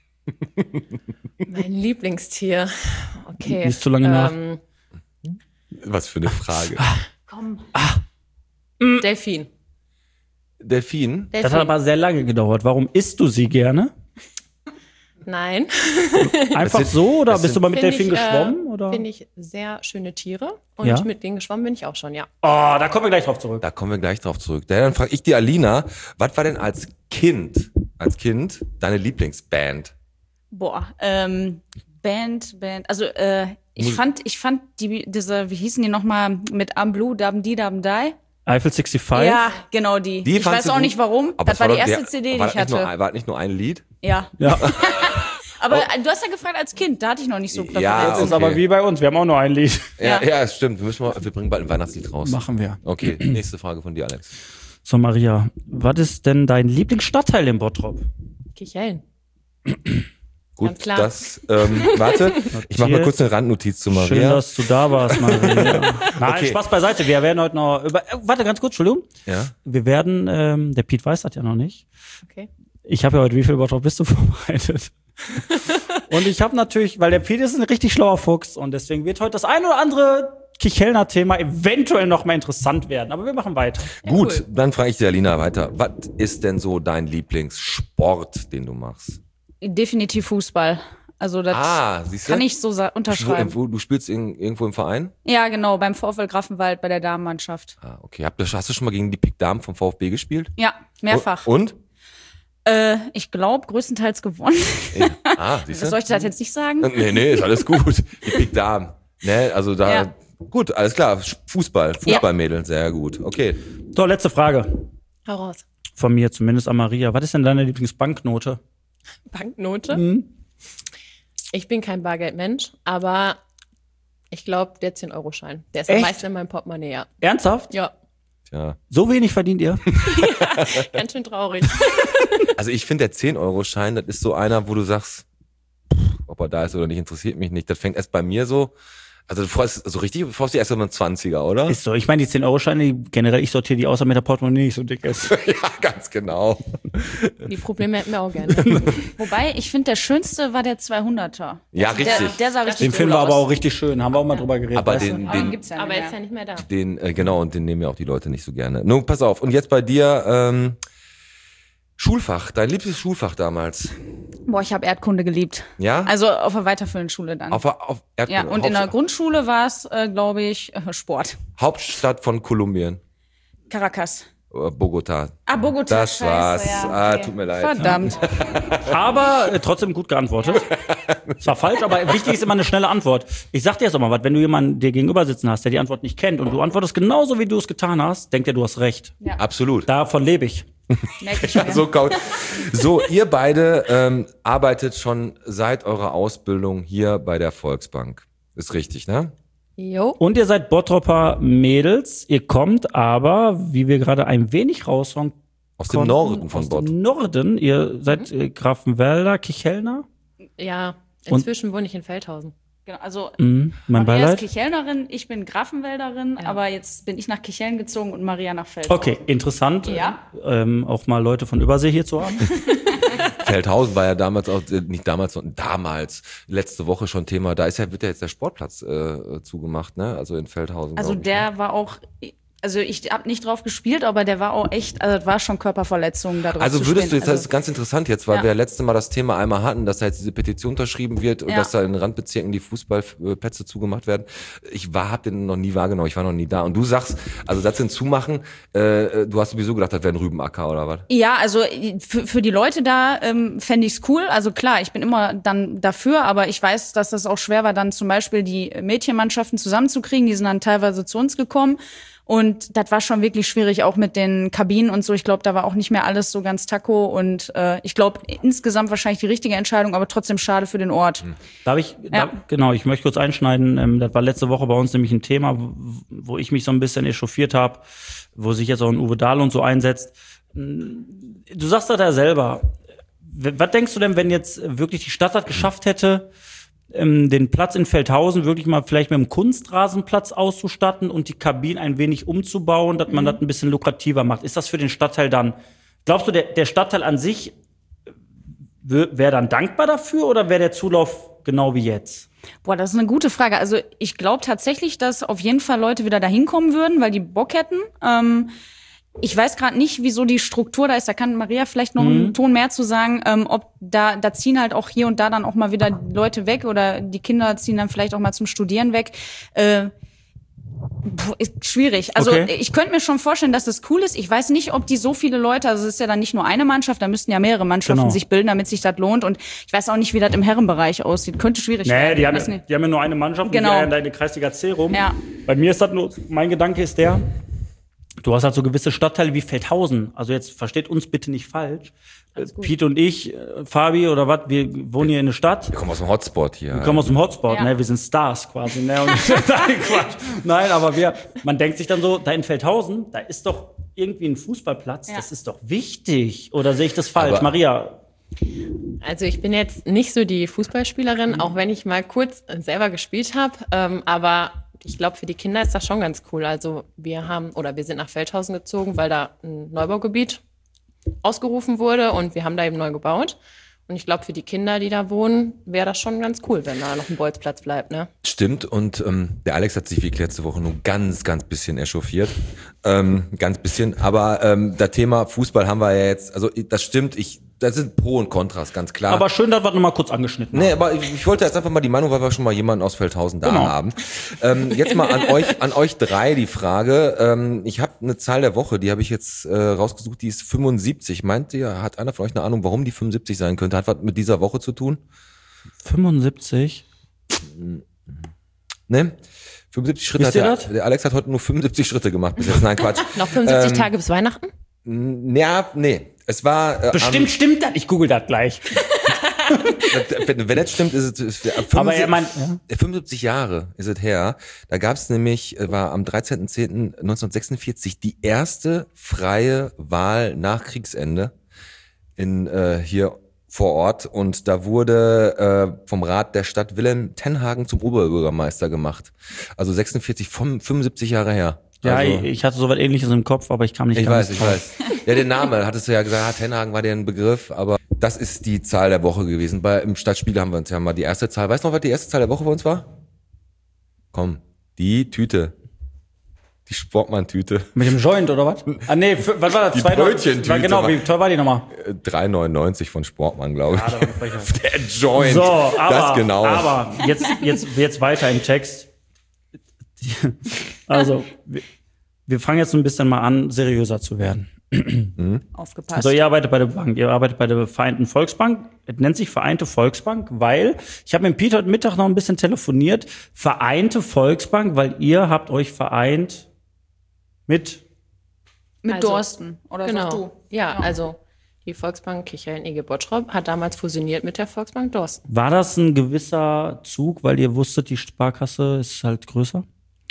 Mein Lieblingstier. Okay. Nicht zu lange nach. Was für eine Frage. Komm, Delfin. Delfin? Das hat aber sehr lange gedauert. Warum isst du sie gerne? Nein. Einfach sind- so oder das bist du sind- mal mit Find Delfin ich, geschwommen? Oder? Finde ich sehr schöne Tiere. Und Ja? mit denen geschwommen bin ich auch schon, ja. Oh, da kommen wir gleich drauf zurück. Da kommen wir gleich drauf zurück. Dann frage ich die Alina, was war denn als Kind deine Lieblingsband? boah, Band, also ich fand diese, wie hießen die nochmal, mit Am Blue, Dabm Die, Dabm Die? Eiffel 65? Ja, genau die. Ich fandst weiß du auch gut? nicht warum. Aber das war die doch erste CD, die war ich das nicht hatte. war das nicht nur ein Lied? Ja. Ja. Aber du hast ja gefragt als Kind, da hatte ich noch nicht so Präferenzen. Ja, Das ist okay. aber wie bei uns, wir haben auch nur ein Lied. Ja, stimmt. Wir bringen bald ein Weihnachtslied raus. Machen wir. Okay, nächste Frage von dir, Alex. So, Maria, was ist denn dein Lieblingsstadtteil in Bottrop? Kichellen. Gut, Ganz klar. das, warte, ich mache mal kurz eine Randnotiz zu Maria. Schön, dass du da warst, Maria. Nein, Okay. Spaß beiseite. Wir werden heute noch warte, ganz kurz, Entschuldigung. Ja? Wir werden, der Piet weiß das ja noch nicht. Okay. Ich habe ja heute, wie viel Bottrop bist du vorbereitet? Und ich habe natürlich, weil der Piet ist ein richtig schlauer Fuchs und deswegen wird heute das ein oder andere Kichelner Thema eventuell noch mal interessant werden. Aber wir machen weiter. Gut, cool. dann frage ich dir, Alina, weiter. Was ist denn so dein Lieblingssport, den du machst? Definitiv Fußball. Also das siehst du? kann ich so unterschreiben. Du spielst irgendwo im Verein? Ja, genau, beim VfL Grafenwald bei der Damenmannschaft. Okay. Hast du schon mal gegen die Pik Damen vom VfB gespielt? Ja, mehrfach. Und? Ich glaube, größtenteils gewonnen. Siehst du? Soll ich das jetzt nicht sagen? Nee, ist alles gut. Die Pik Damen. Ne, also da, Ja. gut, alles klar. Fußballmädel, sehr gut. Okay. So, letzte Frage. Hau raus. Von mir zumindest an Maria. Was ist denn deine Lieblingsbanknote? Banknote. Ich bin kein Bargeldmensch, aber ich glaube, der 10-Euro-Schein. Der ist am Echt? meisten in meinem Portemonnaie, ja. Ernsthaft? Ja, Tja. So wenig verdient ihr? ganz schön traurig. Also ich finde, der 10-Euro-Schein, das ist so einer, wo du sagst, ob er da ist oder nicht, interessiert mich nicht. Das fängt erst bei mir so, also du freust dich erst mal 20er, oder? Ist so. Ich meine, die 10-Euro-Scheine, generell, ich sortiere die aus, damit der Portemonnaie nicht so dick ist. Ja, ganz genau. Die Probleme hätten wir auch gerne. Wobei, ich finde, der schönste war der 200er. Ja, richtig. Der sah richtig Den finden cool wir aber aus. auch richtig schön. Haben wir auch mal drüber geredet. Aber weißt du? den, Aber den den, gibt's ja Aber nicht jetzt ist mehr. er nicht mehr da. genau, und den nehmen ja auch die Leute nicht so gerne. Nun, pass auf. Und jetzt bei dir, Schulfach, dein liebstes Schulfach damals. Boah, ich habe Erdkunde geliebt. Ja? Also auf der weiterführenden Schule dann. Auf Erdkunde. Ja, und in der Grundschule war es, glaube ich, Sport. Hauptstadt von Kolumbien. Caracas. Bogota. Bogota. Das scheiße, war's. Ja, okay. Tut mir leid. Verdammt. Aber trotzdem gut geantwortet. Zwar falsch, aber wichtig ist immer eine schnelle Antwort. Ich sag dir jetzt auch mal was, wenn du jemanden dir gegenüber sitzen hast, der die Antwort nicht kennt und du antwortest genauso, wie du es getan hast, denkt er, du hast recht. Absolut. Davon lebe ich. Merke ich mir. So, ihr beide arbeitet schon seit eurer Ausbildung hier bei der Volksbank. Ist richtig, ne? Jo. Und ihr seid Bottropper Mädels. Ihr kommt aber, wie wir gerade ein wenig raushören Aus dem konnten, Norden von aus Bottrop. dem Norden. Ihr seid Grafenwälder, Kichelner. Ja, inzwischen wohne ich in Feldhausen. Genau, also Mein Maria Beileid. ist Kichelnerin, ich bin Grafenwälderin, Ja. aber jetzt bin ich nach Kichellen gezogen und Maria nach Feldhausen. Okay, interessant. Ja. Auch mal Leute von Übersee hier zu haben. Feldhausen war ja damals auch, nicht damals, sondern damals, letzte Woche schon Thema. Da wird ja jetzt der Sportplatz zugemacht, ne? Also in Feldhausen. Also glaub ich, ne? der war auch, also ich habe nicht drauf gespielt, aber der war auch echt, also das war schon Körperverletzung da drauf Also zu würdest du spielen. jetzt, das ist ganz interessant jetzt, weil Ja. wir letzte Mal das Thema einmal hatten, dass da jetzt diese Petition unterschrieben wird und Ja. dass da in Randbezirken die Fußballplätze zugemacht werden. Ich hab den noch nie wahrgenommen, ich war noch nie da. Und du sagst, also das sind Zumachen, du hast sowieso gedacht, das wäre ein Rübenacker oder was? Ja, also für die Leute da fände ich's cool. Also klar, ich bin immer dann dafür, aber ich weiß, dass das auch schwer war, dann zum Beispiel die Mädchenmannschaften zusammenzukriegen. Die sind dann teilweise zu uns gekommen. Und das war schon wirklich schwierig, auch mit den Kabinen und so. Ich glaube, da war auch nicht mehr alles so ganz taco. Und ich glaube, insgesamt wahrscheinlich die richtige Entscheidung, aber trotzdem schade für den Ort. Genau, ich möchte kurz einschneiden. Das war letzte Woche bei uns nämlich ein Thema, wo ich mich so ein bisschen echauffiert habe, wo sich jetzt auch ein Uwe Dahl und so einsetzt. Du sagst das ja selber. Was denkst du denn, wenn jetzt wirklich die Stadt das geschafft hätte, den Platz in Feldhausen wirklich mal vielleicht mit einem Kunstrasenplatz auszustatten und die Kabinen ein wenig umzubauen, dass man das ein bisschen lukrativer macht? Ist das für den Stadtteil dann, glaubst du, der Stadtteil an sich wäre dann dankbar dafür oder wäre der Zulauf genau wie jetzt? Boah, das ist eine gute Frage. Also ich glaube tatsächlich, dass auf jeden Fall Leute wieder da hinkommen würden, weil die Bock hätten. Ich weiß gerade nicht, wieso die Struktur da ist. Da kann Maria vielleicht noch einen Ton mehr zu sagen. Ob da ziehen halt auch hier und da dann auch mal wieder Leute weg oder die Kinder ziehen dann vielleicht auch mal zum Studieren weg. Ist schwierig. Also Okay. ich könnte mir schon vorstellen, dass das cool ist. Ich weiß nicht, ob die so viele Leute, also es ist ja dann nicht nur eine Mannschaft, da müssten ja mehrere Mannschaften Genau. sich bilden, damit sich das lohnt. Und ich weiß auch nicht, wie das im Herrenbereich aussieht. Könnte schwierig Nee, werden. die haben Weiß nicht. ja nur eine Mannschaft, Genau. die eiern da in der Kreisliga C rum. Ja. Bei mir ist das nur, mein Gedanke ist der, du hast halt so gewisse Stadtteile wie Feldhausen. Also jetzt versteht uns bitte nicht falsch. Pete und ich, Fabi oder was, wir wohnen hier in der Stadt. Wir kommen aus dem Hotspot hier. Wir kommen aus dem Hotspot, Ja. ne? Wir sind Stars quasi, ne? Und nein, Quatsch. Nein, aber man denkt sich dann so, da in Feldhausen, da ist doch irgendwie ein Fußballplatz, Ja. das ist doch wichtig. Oder sehe ich das falsch? Aber- Maria, Also ich bin jetzt nicht so die Fußballspielerin, auch wenn ich mal kurz selber gespielt habe. Aber ich glaube, für die Kinder ist das schon ganz cool. Also wir sind nach Feldhausen gezogen, weil da ein Neubaugebiet ausgerufen wurde und wir haben da eben neu gebaut. Und ich glaube, für die Kinder, die da wohnen, wäre das schon ganz cool, wenn da noch ein Bolzplatz bleibt, ne? Stimmt, und der Alex hat sich wie letzte Woche nur ganz bisschen echauffiert. Ganz bisschen. Aber das Thema Fußball haben wir ja jetzt, also das stimmt, das sind Pro und Kontras, ganz klar. aber schön, dass wir nochmal kurz angeschnitten haben. Nee, aber ich wollte jetzt einfach mal die Meinung, weil wir schon mal jemanden aus Feldhausen da Genau. haben. Jetzt mal an euch drei die Frage. Ich habe eine Zahl der Woche, die habe ich jetzt rausgesucht, die ist 75. Meint ihr, hat einer von euch eine Ahnung, warum die 75 sein könnte? Hat was mit dieser Woche zu tun? 75? Ne? 75 Schritte Wisst ihr hat das? der Alex hat heute nur 75 Schritte gemacht bis jetzt. Nein, Quatsch. Noch 75 Tage bis Weihnachten? Ja, nee. Es war Bestimmt stimmt das, ich google das gleich. wenn das stimmt, ist es 75, Aber er meint, ja. 75 Jahre ist es her. Da gab es nämlich, war am 13.10.1946 die erste freie Wahl nach Kriegsende hier vor Ort. Und da wurde vom Rat der Stadt Wilhelm Tenhagen zum Oberbürgermeister gemacht. Also 75 Jahre her. Ja, Also, ich hatte sowas Ähnliches im Kopf, aber ich kam nicht ich ganz weiß. drauf. Ja, den Namen hattest du ja gesagt, Tenhagen war dir ein Begriff, aber das ist die Zahl der Woche gewesen. Im Stadtspiel haben wir uns ja mal die erste Zahl. Weißt du noch, was die erste Zahl der Woche bei uns war? Komm, die Tüte. Die Sportmann-Tüte. Mit dem Joint oder was? Ah nee, was war das? Die Brötchentüte Genau, war- wie teuer war die nochmal? 3,99 von Sportmann, glaube ich. Ja, da war ich frech. Der Joint. So, aber, das genau. aber jetzt weiter im Text. Also, wir fangen jetzt ein bisschen mal an, seriöser zu werden. Aufgepasst. Also ihr arbeitet bei der Bank, ihr arbeitet bei der Vereinten Volksbank. Es nennt sich Vereinte Volksbank, weil, ich habe mit Peter heute Mittag noch ein bisschen telefoniert, Vereinte Volksbank, weil ihr habt euch vereint mit, Mit Also, Dorsten. Oder sag Genau. du. Ja, Genau. also die Volksbank Kichellen-Ege-Bottrop hat damals fusioniert mit der Volksbank Dorsten. war das ein gewisser Zug, weil ihr wusstet, die Sparkasse ist halt größer?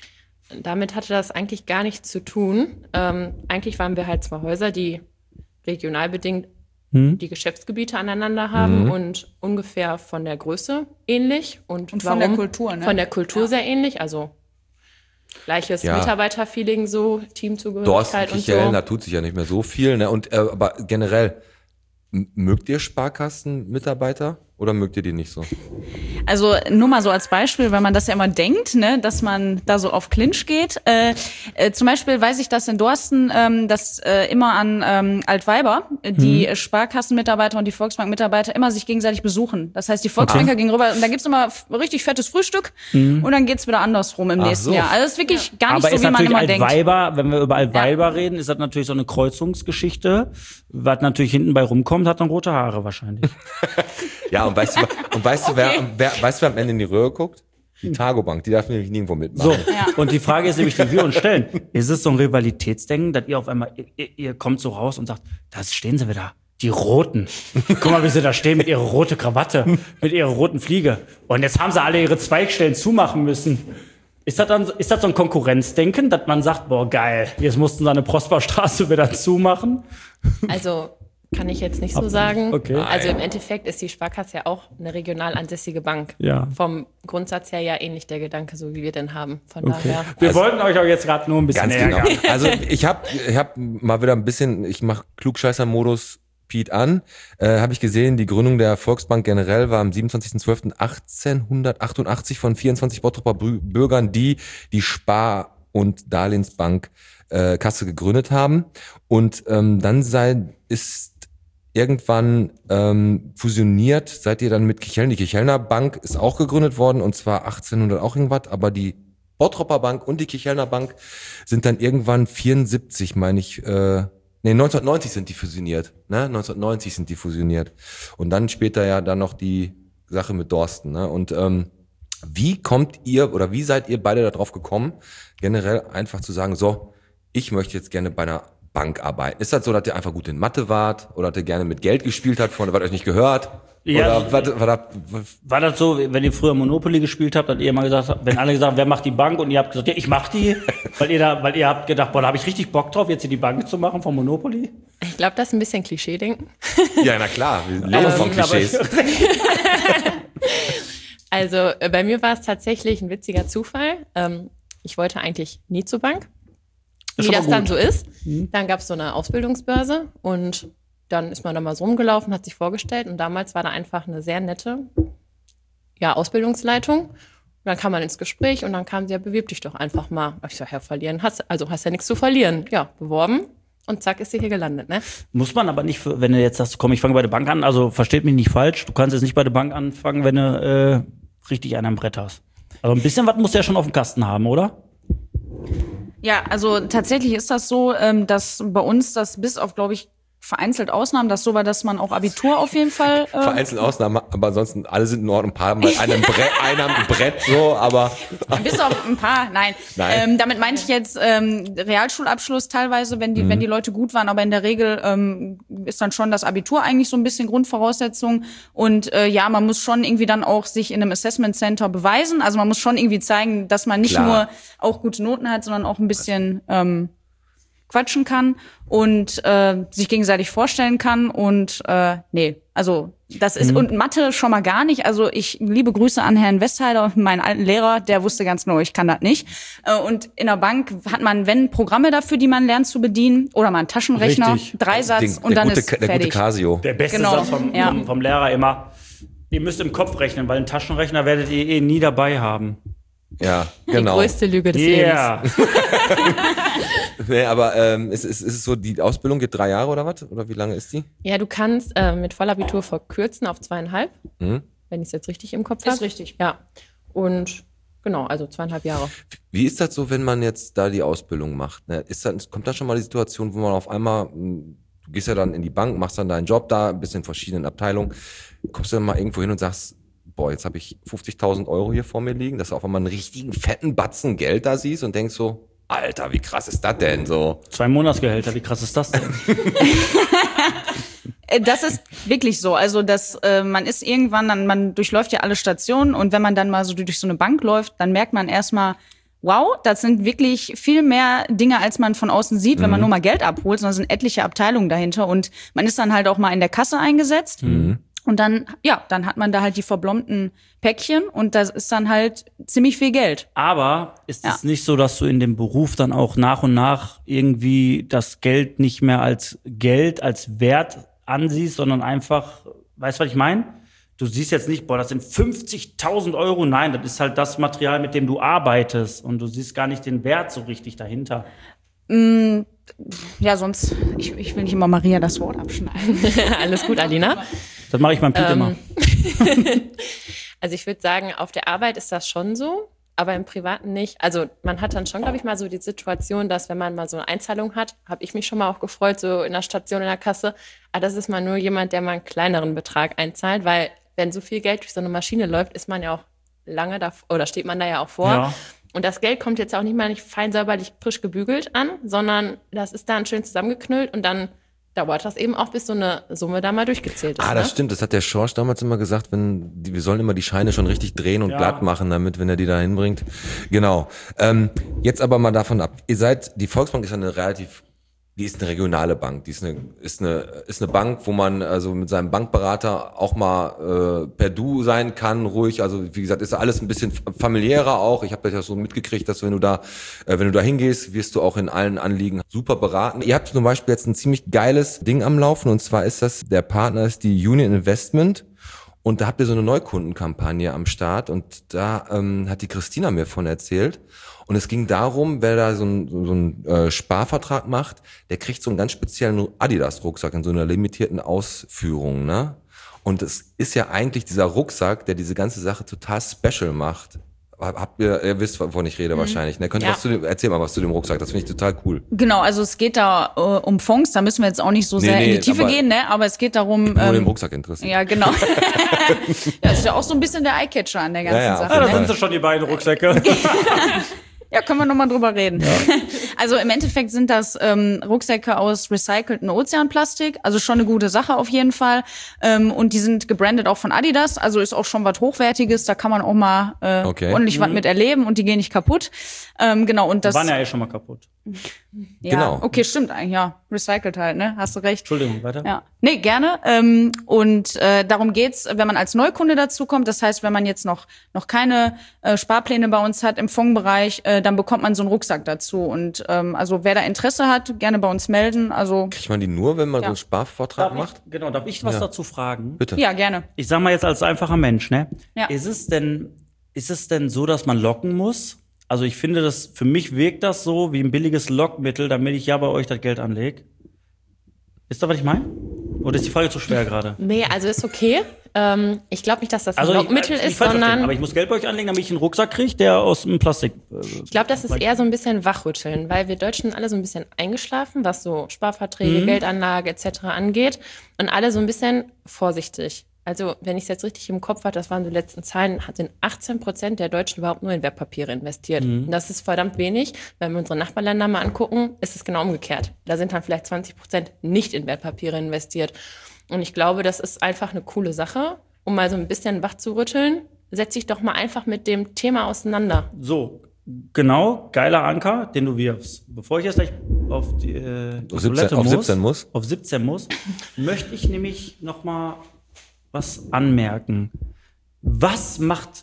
Damit hatte das eigentlich gar nichts zu tun. Eigentlich waren wir halt zwei Häuser, die regional bedingt die Geschäftsgebiete aneinander haben und ungefähr von der Größe ähnlich. Und Und warum? von der Kultur, ne? Von der Kultur sehr ähnlich, also gleiches Ja. Mitarbeiterfeeling, so Dorsten, Teamzugehörigkeit und Kichellen, so. da tut sich ja nicht mehr so viel. Ne? Und aber generell, mögt ihr Sparkassen-Mitarbeiter oder mögt ihr die nicht so? Also nur mal so als Beispiel, weil man das ja immer denkt, ne, dass man da so auf Clinch geht. Zum Beispiel weiß ich, dass in Dorsten dass immer an Altweiber die Sparkassenmitarbeiter und die Volksbank-Mitarbeiter immer sich gegenseitig besuchen. Das heißt, die Volksbanker gegenüber, und da gibt's immer richtig fettes Frühstück und dann geht's wieder andersrum im nächsten so. Jahr. Also es ist wirklich gar nicht Aber so, ist wie man natürlich immer denkt. Altweiber, wenn wir über Altweiber reden, ist das natürlich so eine Kreuzungsgeschichte. Was natürlich hinten bei rumkommt, hat dann rote Haare wahrscheinlich. Ja, und weißt du, wer am Ende in die Röhre guckt? Die Targobank, die darf nämlich nirgendwo mitmachen. So, und die Frage ist nämlich, die wir uns stellen. Ist es so ein Rivalitätsdenken, dass ihr auf einmal, ihr kommt so raus und sagt, da stehen sie wieder, die Roten. Guck mal, wie sie da stehen mit ihrer roten Krawatte, mit ihrer roten Fliege. Und jetzt haben sie alle ihre Zweigstellen zumachen müssen. Ist das so ein Konkurrenzdenken, dass man sagt, boah, geil, jetzt mussten sie eine Prosperstraße wieder zumachen? Also kann ich jetzt nicht so sagen. Okay. Also im Endeffekt ist die Sparkasse ja auch eine regional ansässige Bank. Ja. Vom Grundsatz her ja ähnlich der Gedanke, so wie wir den haben. Von Okay. daher. Wir wollten euch auch jetzt gerade nur ein bisschen Ganz genau. ärgern. Also ich hab mal wieder ein bisschen, ich mache Klugscheißer-Modus Pete an, habe ich gesehen, die Gründung der Volksbank generell war am 27.12.1888 von 24 Bottroper Bürgern, die Spar- und Darlehensbank Kasse gegründet haben. Und dann ist irgendwann fusioniert, seid ihr dann mit Kichellen. Die Kichelner Bank ist auch gegründet worden, und zwar 1800 auch irgendwas, aber die Bottroper Bank und die Kichelner Bank sind dann irgendwann 74, meine ich, 1990 sind die fusioniert, ne? 1990 sind die fusioniert. Und dann später ja dann noch die Sache mit Dorsten, ne? Und wie kommt ihr oder wie seid ihr beide darauf gekommen, generell einfach zu sagen, so, ich möchte jetzt gerne bei einer Bankarbeit? Ist das so, dass ihr einfach gut in Mathe wart oder dass ihr gerne mit Geld gespielt habt, von was euch nicht gehört? Ja, Oder war das so, wenn ihr früher Monopoly gespielt habt, dass ihr immer gesagt habt, wenn alle gesagt haben, wer macht die Bank und ihr habt gesagt, ja, ich mach die, weil ihr habt gedacht, boah, da habe ich richtig Bock drauf, jetzt hier die Bank zu machen vom Monopoly? Ich glaube, das ist ein bisschen Klischee-Denken. ja, na klar, wir leben von Klischees. Also bei mir war es tatsächlich ein witziger Zufall. Ich wollte eigentlich nie zur Bank. Wie das dann so ist. Dann gab es so eine Ausbildungsbörse und dann ist man da mal so rumgelaufen, hat sich vorgestellt und damals war da einfach eine sehr nette Ausbildungsleitung. Und dann kam man ins Gespräch und dann kam sie, ja, bewirb dich doch einfach mal. Ich sag, ja, verlieren hast ja nichts zu verlieren. Ja, beworben und zack, ist sie hier gelandet, ne? Muss man aber nicht, wenn du jetzt sagst, komm, ich fange bei der Bank an, also versteht mich nicht falsch, du kannst jetzt nicht bei der Bank anfangen, wenn du richtig einen am Brett hast. Also ein bisschen was musst du ja schon auf dem Kasten haben, oder? Ja, also tatsächlich ist das so, dass bei uns das bis auf, glaube ich, vereinzelt Ausnahmen, das so war, dass man auch Abitur auf jeden Fall. Vereinzelt Ausnahmen, aber ansonsten alle sind in Ordnung. Ein paar haben halt einer ein Brett so, aber. Bis auf ein paar, nein. Damit meine ich jetzt Realschulabschluss teilweise, wenn die Leute gut waren, aber in der Regel ist dann schon das Abitur eigentlich so ein bisschen Grundvoraussetzung. Und man muss schon irgendwie dann auch sich in einem Assessment Center beweisen. Also man muss schon irgendwie zeigen, dass man nicht nur auch gute Noten hat, sondern auch ein bisschen quatschen kann und sich gegenseitig vorstellen kann und also das ist und Mathe schon mal gar nicht. Also ich liebe Grüße an Herrn Westheider, meinen alten Lehrer, der wusste ganz genau, ich kann das nicht. Und in der Bank hat man, wenn Programme dafür, die man lernt zu bedienen oder mal einen Taschenrechner, Richtig. Dreisatz und dann ist fertig. Der gute Casio. Der beste Genau, Satz vom Lehrer immer, ihr müsst im Kopf rechnen, weil einen Taschenrechner werdet ihr nie dabei haben. Ja, genau. Die größte Lüge des Lebens. Nee, aber ist es so, die Ausbildung geht 3 Jahre oder was? Oder wie lange ist die? Ja, du kannst mit Vollabitur verkürzen auf 2,5, wenn ich es jetzt richtig im Kopf habe. Ist richtig. Ja, und genau, also 2,5 Jahre. Wie ist das so, wenn man jetzt da die Ausbildung macht? Ne? Kommt da schon mal die Situation, wo man auf einmal, du gehst ja dann in die Bank, machst dann deinen Job da, bist in verschiedenen Abteilungen, kommst du dann mal irgendwo hin und sagst, boah, jetzt habe ich 50.000 Euro hier vor mir liegen, dass du auf einmal einen richtigen fetten Batzen Geld da siehst und denkst so, Alter, wie krass ist das denn so? 2 Monatsgehälter, wie krass ist das denn? Das ist wirklich so. Also man ist irgendwann, man durchläuft ja alle Stationen und wenn man dann mal so durch so eine Bank läuft, dann merkt man erstmal, wow, das sind wirklich viel mehr Dinge, als man von außen sieht, wenn man nur mal Geld abholt, sondern es sind etliche Abteilungen dahinter und man ist dann halt auch mal in der Kasse eingesetzt. Und dann hat man da halt die verblombten Päckchen und das ist dann halt ziemlich viel Geld. Aber ist es nicht so, dass du in dem Beruf dann auch nach und nach irgendwie das Geld nicht mehr als Geld, als Wert ansiehst, sondern einfach, weißt du, was ich meine? Du siehst jetzt nicht, boah, das sind 50.000 Euro. Nein, das ist halt das Material, mit dem du arbeitest und du siehst gar nicht den Wert so richtig dahinter. Ja, sonst, ich will nicht immer Maria das Wort abschneiden. Alles gut, Alina. Das mache ich beim Piet immer. Also ich würde sagen, auf der Arbeit ist das schon so, aber im Privaten nicht. Also man hat dann schon, glaube ich, mal so die Situation, dass wenn man mal so eine Einzahlung hat, habe ich mich schon mal auch gefreut, so in der Station, in der Kasse, das ist mal nur jemand, der mal einen kleineren Betrag einzahlt, weil wenn so viel Geld durch so eine Maschine läuft, ist man ja auch lange da, oder steht man da ja auch vor. Ja. Und das Geld kommt jetzt auch nicht mal fein säuberlich frisch gebügelt an, sondern das ist dann schön zusammengeknüllt und dann dauert das eben auch, bis so eine Summe da mal durchgezählt ist. Das stimmt, das hat der Schorsch damals immer gesagt, wir sollen immer die Scheine schon richtig drehen und glatt machen, damit, wenn er die da hinbringt. Genau. Jetzt aber mal davon ab. Die Volksbank ist eine die ist eine regionale Bank. Die ist eine Bank, wo man also mit seinem Bankberater auch mal per Du sein kann, ruhig. Also wie gesagt, ist alles ein bisschen familiärer auch. Ich habe das ja so mitgekriegt, dass wenn du da hingehst, wirst du auch in allen Anliegen super beraten. Ihr habt zum Beispiel jetzt ein ziemlich geiles Ding am Laufen und zwar der Partner ist die Union Investment. Und da habt ihr so eine Neukundenkampagne am Start und da hat die Christina mir von erzählt. Und es ging darum, wer da so einen Sparvertrag macht, der kriegt so einen ganz speziellen Adidas-Rucksack in so einer limitierten Ausführung, ne? Und es ist ja eigentlich dieser Rucksack, der diese ganze Sache total special macht. Ihr wisst, wovon ich rede wahrscheinlich, ne? Erzähl mal was zu dem Rucksack, das finde ich total cool. Genau, also es geht da um Fonds, da müssen wir jetzt auch nicht so sehr in die Tiefe gehen, ne? Aber es geht darum. Nur den Rucksack interessiert. Ja, genau. Das ist ja auch so ein bisschen der Eyecatcher an der ganzen Sache. Da sind sie schon, die beiden Rucksäcke. Ja, können wir nochmal drüber reden. Ja. Also im Endeffekt sind das Rucksäcke aus recyceltem Ozeanplastik, also schon eine gute Sache auf jeden Fall. Und die sind gebrandet auch von Adidas, also ist auch schon was Hochwertiges, da kann man auch mal ordentlich was mit erleben und die gehen nicht kaputt. Genau, und das waren ja schon mal kaputt. ja, Genau. Okay, stimmt eigentlich, ja. Recycelt halt, ne? Hast du recht. Entschuldigung, weiter. Ja. Nee, gerne. Und darum geht's, wenn man als Neukunde dazukommt. Das heißt, wenn man jetzt noch keine Sparpläne bei uns hat im Fondsbereich, dann bekommt man so einen Rucksack dazu. Und also wer da Interesse hat, gerne bei uns melden. Also Kriegt man die nur, wenn man so einen Sparvortrag macht? Darf ich was dazu fragen? Bitte. ja, gerne. Ich sag mal jetzt als einfacher Mensch, ne? Ja. Ist es denn so, dass man locken muss? Also ich finde, für mich wirkt das so wie ein billiges Lockmittel, damit ich ja bei euch das Geld anlege. Wisst ihr, was ich meine? Oder ist die Frage zu schwer gerade? Nee, also ist okay. Ich glaube nicht, dass das ein Also Lockmittel ist, sondern aber ich muss Geld bei euch anlegen, damit ich einen Rucksack kriege, der aus dem Plastik. ich glaube, das ist eher so ein bisschen Wachrütteln, weil wir Deutschen alle so ein bisschen eingeschlafen, was so Sparverträge, Geldanlage etc. angeht und alle so ein bisschen vorsichtig. Also, wenn ich es jetzt richtig im Kopf habe, das waren die letzten Zahlen, sind 18% der Deutschen überhaupt nur in Wertpapiere investiert. Und das ist verdammt wenig. Wenn wir unsere Nachbarländer mal angucken, ist es genau umgekehrt. Da sind dann vielleicht 20% nicht in Wertpapiere investiert. Und ich glaube, das ist einfach eine coole Sache, um mal so ein bisschen wach zu rütteln. Setz dich doch mal einfach mit dem Thema auseinander. So, genau, geiler Anker, den du wirfst. Bevor ich jetzt gleich auf die Toilette auf 17 muss? Auf 17 muss, möchte ich nämlich noch mal was anmerken. Was macht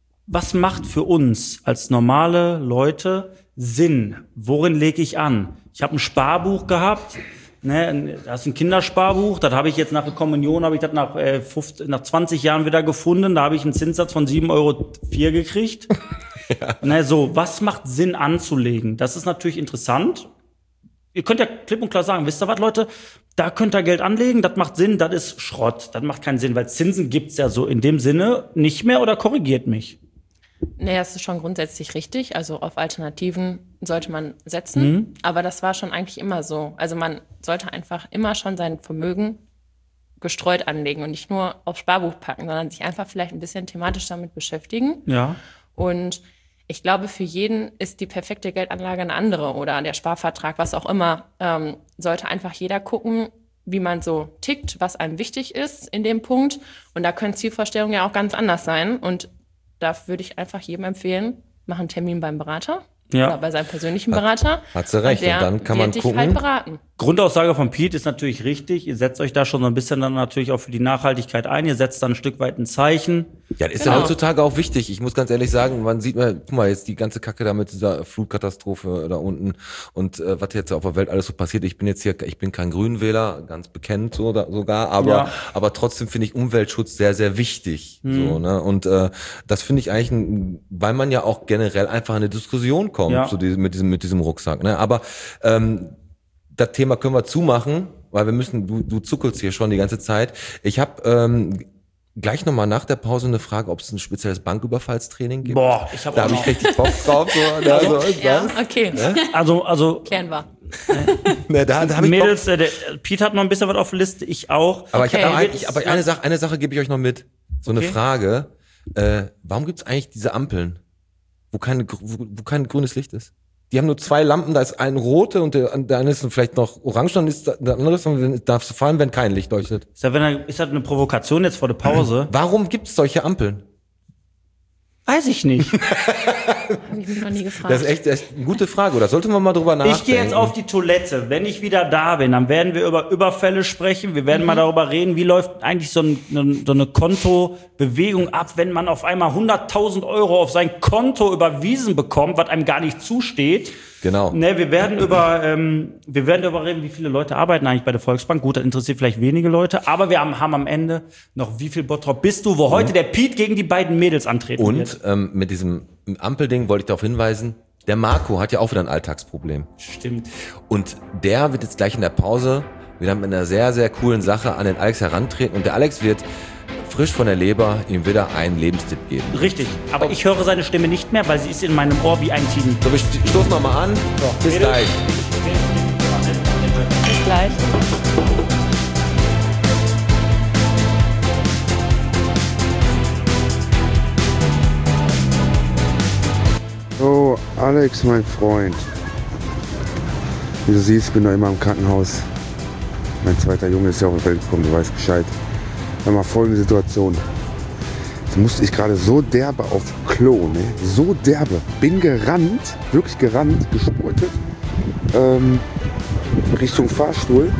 für uns als normale Leute Sinn? Worin lege ich an? Ich habe ein Sparbuch gehabt, ne, das ist ein Kindersparbuch, das habe ich jetzt nach der Kommunion, habe ich das nach 20 Jahren wieder gefunden, da habe ich einen Zinssatz von 7,04 Euro gekriegt. Ja. Ne, so, was macht Sinn anzulegen? Das ist natürlich interessant. Ihr könnt ja klipp und klar sagen, wisst ihr was, Leute, da könnt ihr Geld anlegen, das macht Sinn, das ist Schrott, das macht keinen Sinn, weil Zinsen gibt's ja so in dem Sinne nicht mehr, oder korrigiert mich? Nee, das ist schon grundsätzlich richtig. Also auf Alternativen sollte man setzen. Aber das war schon eigentlich immer so. Also man sollte einfach immer schon sein Vermögen gestreut anlegen und nicht nur aufs Sparbuch packen, sondern sich einfach vielleicht ein bisschen thematisch damit beschäftigen. Ja. Und ich glaube, für jeden ist die perfekte Geldanlage eine andere oder der Sparvertrag, was auch immer. Sollte einfach jeder gucken, wie man so tickt, was einem wichtig ist in dem Punkt. Und da können Zielvorstellungen ja auch ganz anders sein. Und da würde ich einfach jedem empfehlen, mach einen Termin beim Berater oder bei seinem persönlichen Berater. Hat sie recht. Und dann kann man dich gucken. halt beraten. Grundaussage von Pete ist natürlich richtig. Ihr setzt euch da schon so ein bisschen dann natürlich auch für die Nachhaltigkeit ein. Ihr setzt dann ein Stück weit ein Zeichen. Ja, das ist ja heutzutage auch wichtig. Ich muss ganz ehrlich sagen, man sieht mal, guck mal, jetzt die ganze Kacke da mit dieser Flutkatastrophe da unten und was jetzt auf der Welt alles so passiert. Ich bin kein Grünwähler, ganz bekannt sogar, aber trotzdem finde ich Umweltschutz sehr, sehr wichtig. So, ne? Und das finde ich eigentlich, weil man ja auch generell einfach in eine Diskussion kommt, so mit diesem Rucksack. Ne? Aber das Thema können wir zumachen, weil wir müssen, du zuckelst hier schon die ganze Zeit. Ich habe gleich nochmal nach der Pause eine Frage, ob es ein spezielles Banküberfallstraining gibt. Boah, da habe ich richtig Bock drauf. Ja, okay. Also Klären wir. Ne, da hab ich Mädels, Pete hat noch ein bisschen was auf der Liste, ich auch. Aber Okay. aber eine Sache gebe ich euch noch mit. So eine Frage. Warum gibt's eigentlich diese Ampeln, wo kein grünes Licht ist? Die haben nur 2 Lampen, da ist eine rote und der eine ist vielleicht noch orange, dann ist der andere darfst du fahren, wenn kein Licht leuchtet. Ist das eine Provokation jetzt vor der Pause? Warum gibt's solche Ampeln? Weiß ich nicht. Habe ich mich noch nie gefragt. Das ist echt eine gute Frage, oder sollte man mal drüber nachdenken? Ich gehe jetzt auf die Toilette. Wenn ich wieder da bin, dann werden wir über Überfälle sprechen. Wir werden mal darüber reden, wie läuft eigentlich so eine Kontobewegung ab, wenn man auf einmal 100.000 Euro auf sein Konto überwiesen bekommt, was einem gar nicht zusteht. Genau. Ne, wir werden darüber reden, wie viele Leute arbeiten eigentlich bei der Volksbank. Gut, das interessiert vielleicht wenige Leute, aber wir haben am Ende noch, wie viel Bottrop bist du, wo heute der Pete gegen die beiden Mädels antreten wird. Und mit diesem Ampelding wollte ich darauf hinweisen, der Marco hat ja auch wieder ein Alltagsproblem. Stimmt. Und der wird jetzt gleich in der Pause wieder mit einer sehr, sehr coolen Sache an den Alex herantreten. Und der Alex wird frisch von der Leber ihm wieder einen Lebenstipp geben. Richtig, aber ich höre seine Stimme nicht mehr, weil sie ist in meinem Ohr wie ein Teenie. So, wir stoßen nochmal an. Bis gleich. Bis gleich. Oh, Alex, mein Freund. Wie du siehst, bin noch immer im Krankenhaus. Mein zweiter Junge ist ja auch auf die Welt gekommen, du weißt Bescheid. Hör mal, folgende Situation. Jetzt musste ich gerade so derbe auf Klo, ne? So derbe. Bin gerannt, wirklich gerannt, gespurtet, Richtung Fahrstuhl.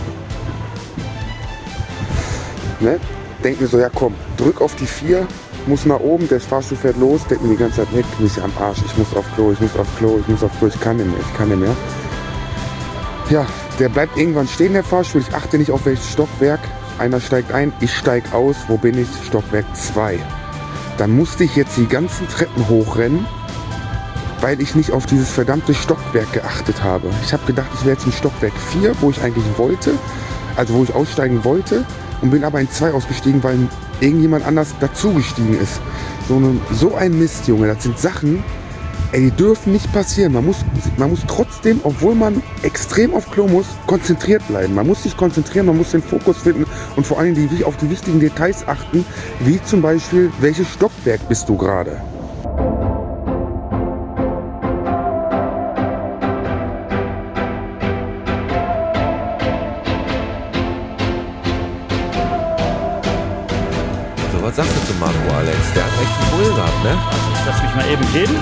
Ne? Denk mir so, ja komm, drück auf die 4, muss nach oben, der Fahrstuhl fährt los, denk mir die ganze Zeit weg, mich am Arsch, ich muss auf Klo, ich kann nicht mehr. Ja, der bleibt irgendwann stehen, der Fahrstuhl, ich achte nicht auf welches Stockwerk, einer steigt ein, ich steig aus, wo bin ich? Stockwerk 2. Dann musste ich jetzt die ganzen Treppen hochrennen, weil ich nicht auf dieses verdammte Stockwerk geachtet habe. Ich habe gedacht, ich wäre jetzt in Stockwerk 4, wo ich eigentlich wollte, also wo ich aussteigen wollte, und bin aber in 2 ausgestiegen, weil irgendjemand anders dazugestiegen ist. So ein Mist, Junge. Das sind Sachen, ey, die dürfen nicht passieren. Man muss trotzdem, obwohl man extrem auf Klo muss, konzentriert bleiben. Man muss sich konzentrieren, man muss den Fokus finden und vor allem auf die wichtigen Details achten, wie zum Beispiel, welches Stockwerk bist du gerade? Was sagst du zu Marco, Alex? Der hat echt ein Problem gehabt, ne? Ich lass mich mal eben reden.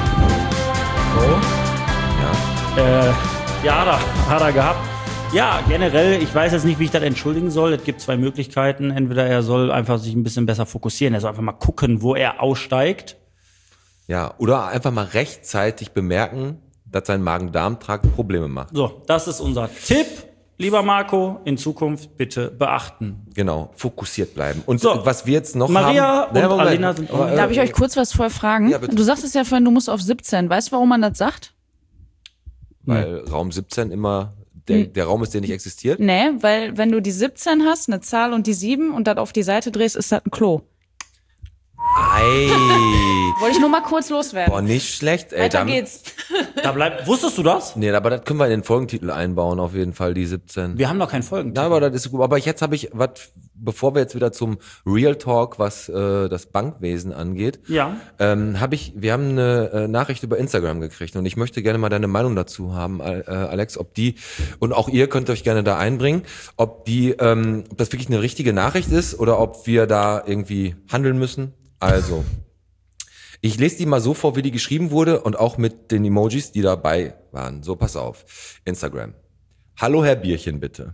So. Ja. Hat er gehabt. Ja, generell, ich weiß jetzt nicht, wie ich das entschuldigen soll. Es gibt 2 Möglichkeiten. Entweder er soll einfach sich ein bisschen besser fokussieren. Er soll einfach mal gucken, wo er aussteigt. Ja, oder einfach mal rechtzeitig bemerken, dass sein Magen-Darm-Trakt Probleme macht. So, das ist unser Tipp. Lieber Marco, in Zukunft bitte beachten. Genau, fokussiert bleiben. Und So, was wir jetzt noch Maria haben... und Moment. Alina sind auch. Darf ich euch kurz was vorher fragen? Ja, bitte. Du sagtest ja vorhin, du musst auf 17. Weißt du, warum man das sagt? Weil Raum 17 immer der Raum ist, der nicht existiert. Nee, weil wenn du die 17 hast, eine Zahl und die 7 und das auf die Seite drehst, ist das ein Klo. Ei, Wollte ich nur mal kurz loswerden. boah, nicht schlecht. Ey, Weiter geht's. Da bleibt. Wusstest du das? Nee, aber das können wir in den Folgentitel einbauen, auf jeden Fall, die 17. Wir haben noch keinen Folgen. Ja, aber das ist gut. Aber jetzt habe ich was, bevor wir jetzt wieder zum Real Talk, was das Bankwesen angeht, Ja. wir haben eine Nachricht über Instagram gekriegt und ich möchte gerne mal deine Meinung dazu haben, Alex, ob die, und auch ihr könnt euch gerne da einbringen, ob das wirklich eine richtige Nachricht ist oder ob wir da irgendwie handeln müssen. Also, ich lese die mal so vor, wie die geschrieben wurde und auch mit den Emojis, die dabei waren. So, pass auf. Instagram. Hallo Herr Bierchen, bitte.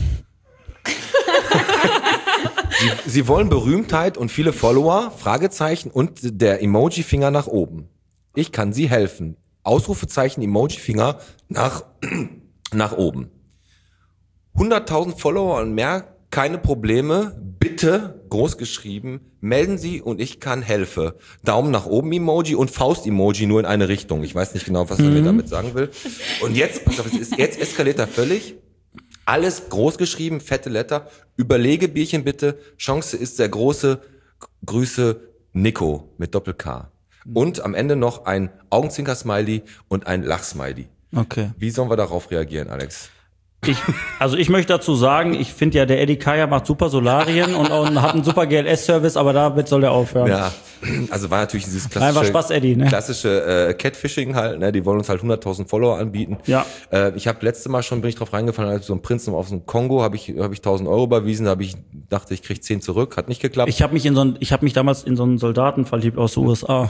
Sie wollen Berühmtheit und viele Follower, Fragezeichen und der Emoji-Finger nach oben. Ich kann Sie helfen. Ausrufezeichen, Emoji-Finger nach oben. 100.000 Follower und mehr, keine Probleme. Bitte, groß geschrieben, melden Sie und ich kann helfen. Daumen nach oben Emoji und Faust-Emoji nur in eine Richtung. Ich weiß nicht genau, was er mir damit sagen will. Und jetzt, pass auf, jetzt eskaliert er völlig. Alles groß geschrieben, fette Letter. Überlege, Bierchen bitte. Chance ist sehr große. Grüße, Nico mit Doppel-K. Und am Ende noch ein Augenzwinker-Smiley und ein Lach-Smiley. Okay. Wie sollen wir darauf reagieren, Alex? Ich möchte dazu sagen, ich finde ja, der Eddie Kaya macht super Solarien und hat einen super GLS-Service, aber damit soll er aufhören. Ja, also war natürlich dieses Einfach Spaß, Eddie, ne? klassische Catfishing halt, ne? Die wollen uns halt 100.000 Follower anbieten. Ja. Ich habe letztes Mal schon, bin ich drauf reingefallen, als so ein Prinzen auf so einem Kongo, habe ich 1.000 Euro überwiesen, dachte ich krieg 10 zurück, hat nicht geklappt. Ich habe mich damals in so einen Soldaten verliebt aus den USA.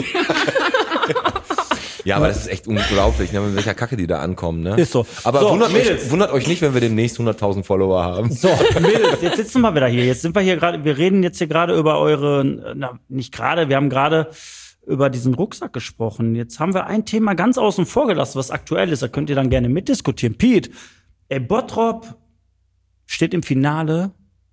Ja, aber das ist echt unglaublich, ne, mit welcher Kacke die da ankommen, ne? Ist so. Aber So, wundert euch nicht, wenn wir demnächst 100.000 Follower haben. So, Mädels, jetzt sitzen wir wieder hier. Jetzt sind wir hier gerade, wir reden jetzt hier gerade über wir haben gerade über diesen Rucksack gesprochen. Jetzt haben wir ein Thema ganz außen vor gelassen, was aktuell ist. Da könnt ihr dann gerne mitdiskutieren. Pete, Bottrop steht im Finale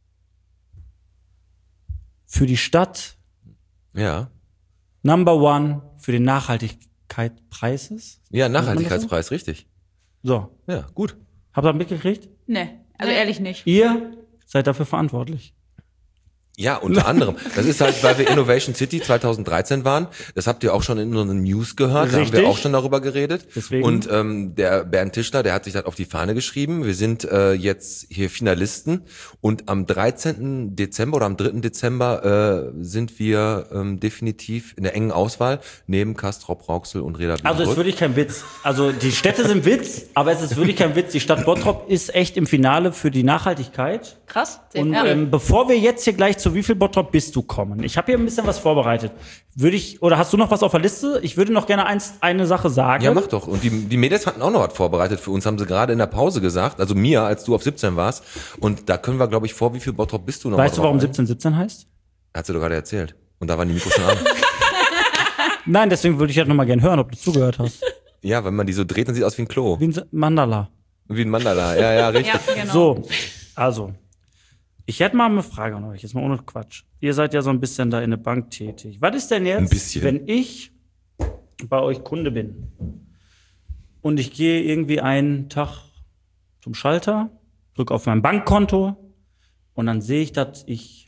für die Stadt Ja. Number One für den Nachhaltigkeitspreises. Ja, Nachhaltigkeitspreis, richtig. So, Ja, gut. habt ihr das mitgekriegt? Nee, also ehrlich nicht. Ihr seid dafür verantwortlich. Ja, unter anderem. Das ist halt, weil wir Innovation City 2013 waren. Das habt ihr auch schon in so einer News gehört. Da haben wir auch schon darüber geredet. Deswegen. Und der Bernd Tischler, der hat sich das auf die Fahne geschrieben. Wir sind jetzt hier Finalisten. Und am 13. Dezember oder am 3. Dezember sind wir definitiv in der engen Auswahl neben Castrop Rauxel und Reda Also es ist wirklich kein Witz. Also die Städte sind Witz, aber es ist wirklich kein Witz. Die Stadt Bottrop ist echt im Finale für die Nachhaltigkeit. Krass. Und bevor wir jetzt hier gleich zu wie viel Bottrop bist du kommen, ich habe hier ein bisschen was vorbereitet. Oder hast du noch was auf der Liste? Ich würde noch gerne eine Sache sagen. Ja, mach doch. Und die Mädels hatten auch noch was vorbereitet für uns, haben sie gerade in der Pause gesagt. Also mir, als du auf 17 warst. Und da können wir, glaube ich, wie viel Bottrop bist du noch? Weißt du, warum 1717 heißt? Hat sie doch gerade erzählt. Und da waren die Mikros schon an. Nein, deswegen würde ich halt noch mal gerne hören, ob du zugehört hast. Ja, wenn man die so dreht, dann sieht aus wie ein Klo. Wie ein Mandala. Wie ein Mandala. Ja, richtig. Ja, genau. So, also, ich hätte mal eine Frage an euch, jetzt mal ohne Quatsch. Ihr seid ja so ein bisschen da in der Bank tätig. Was ist denn Ein jetzt, bisschen. wenn ich bei euch Kunde bin und ich gehe irgendwie einen Tag zum Schalter, drücke auf mein Bankkonto und dann sehe ich, dass ich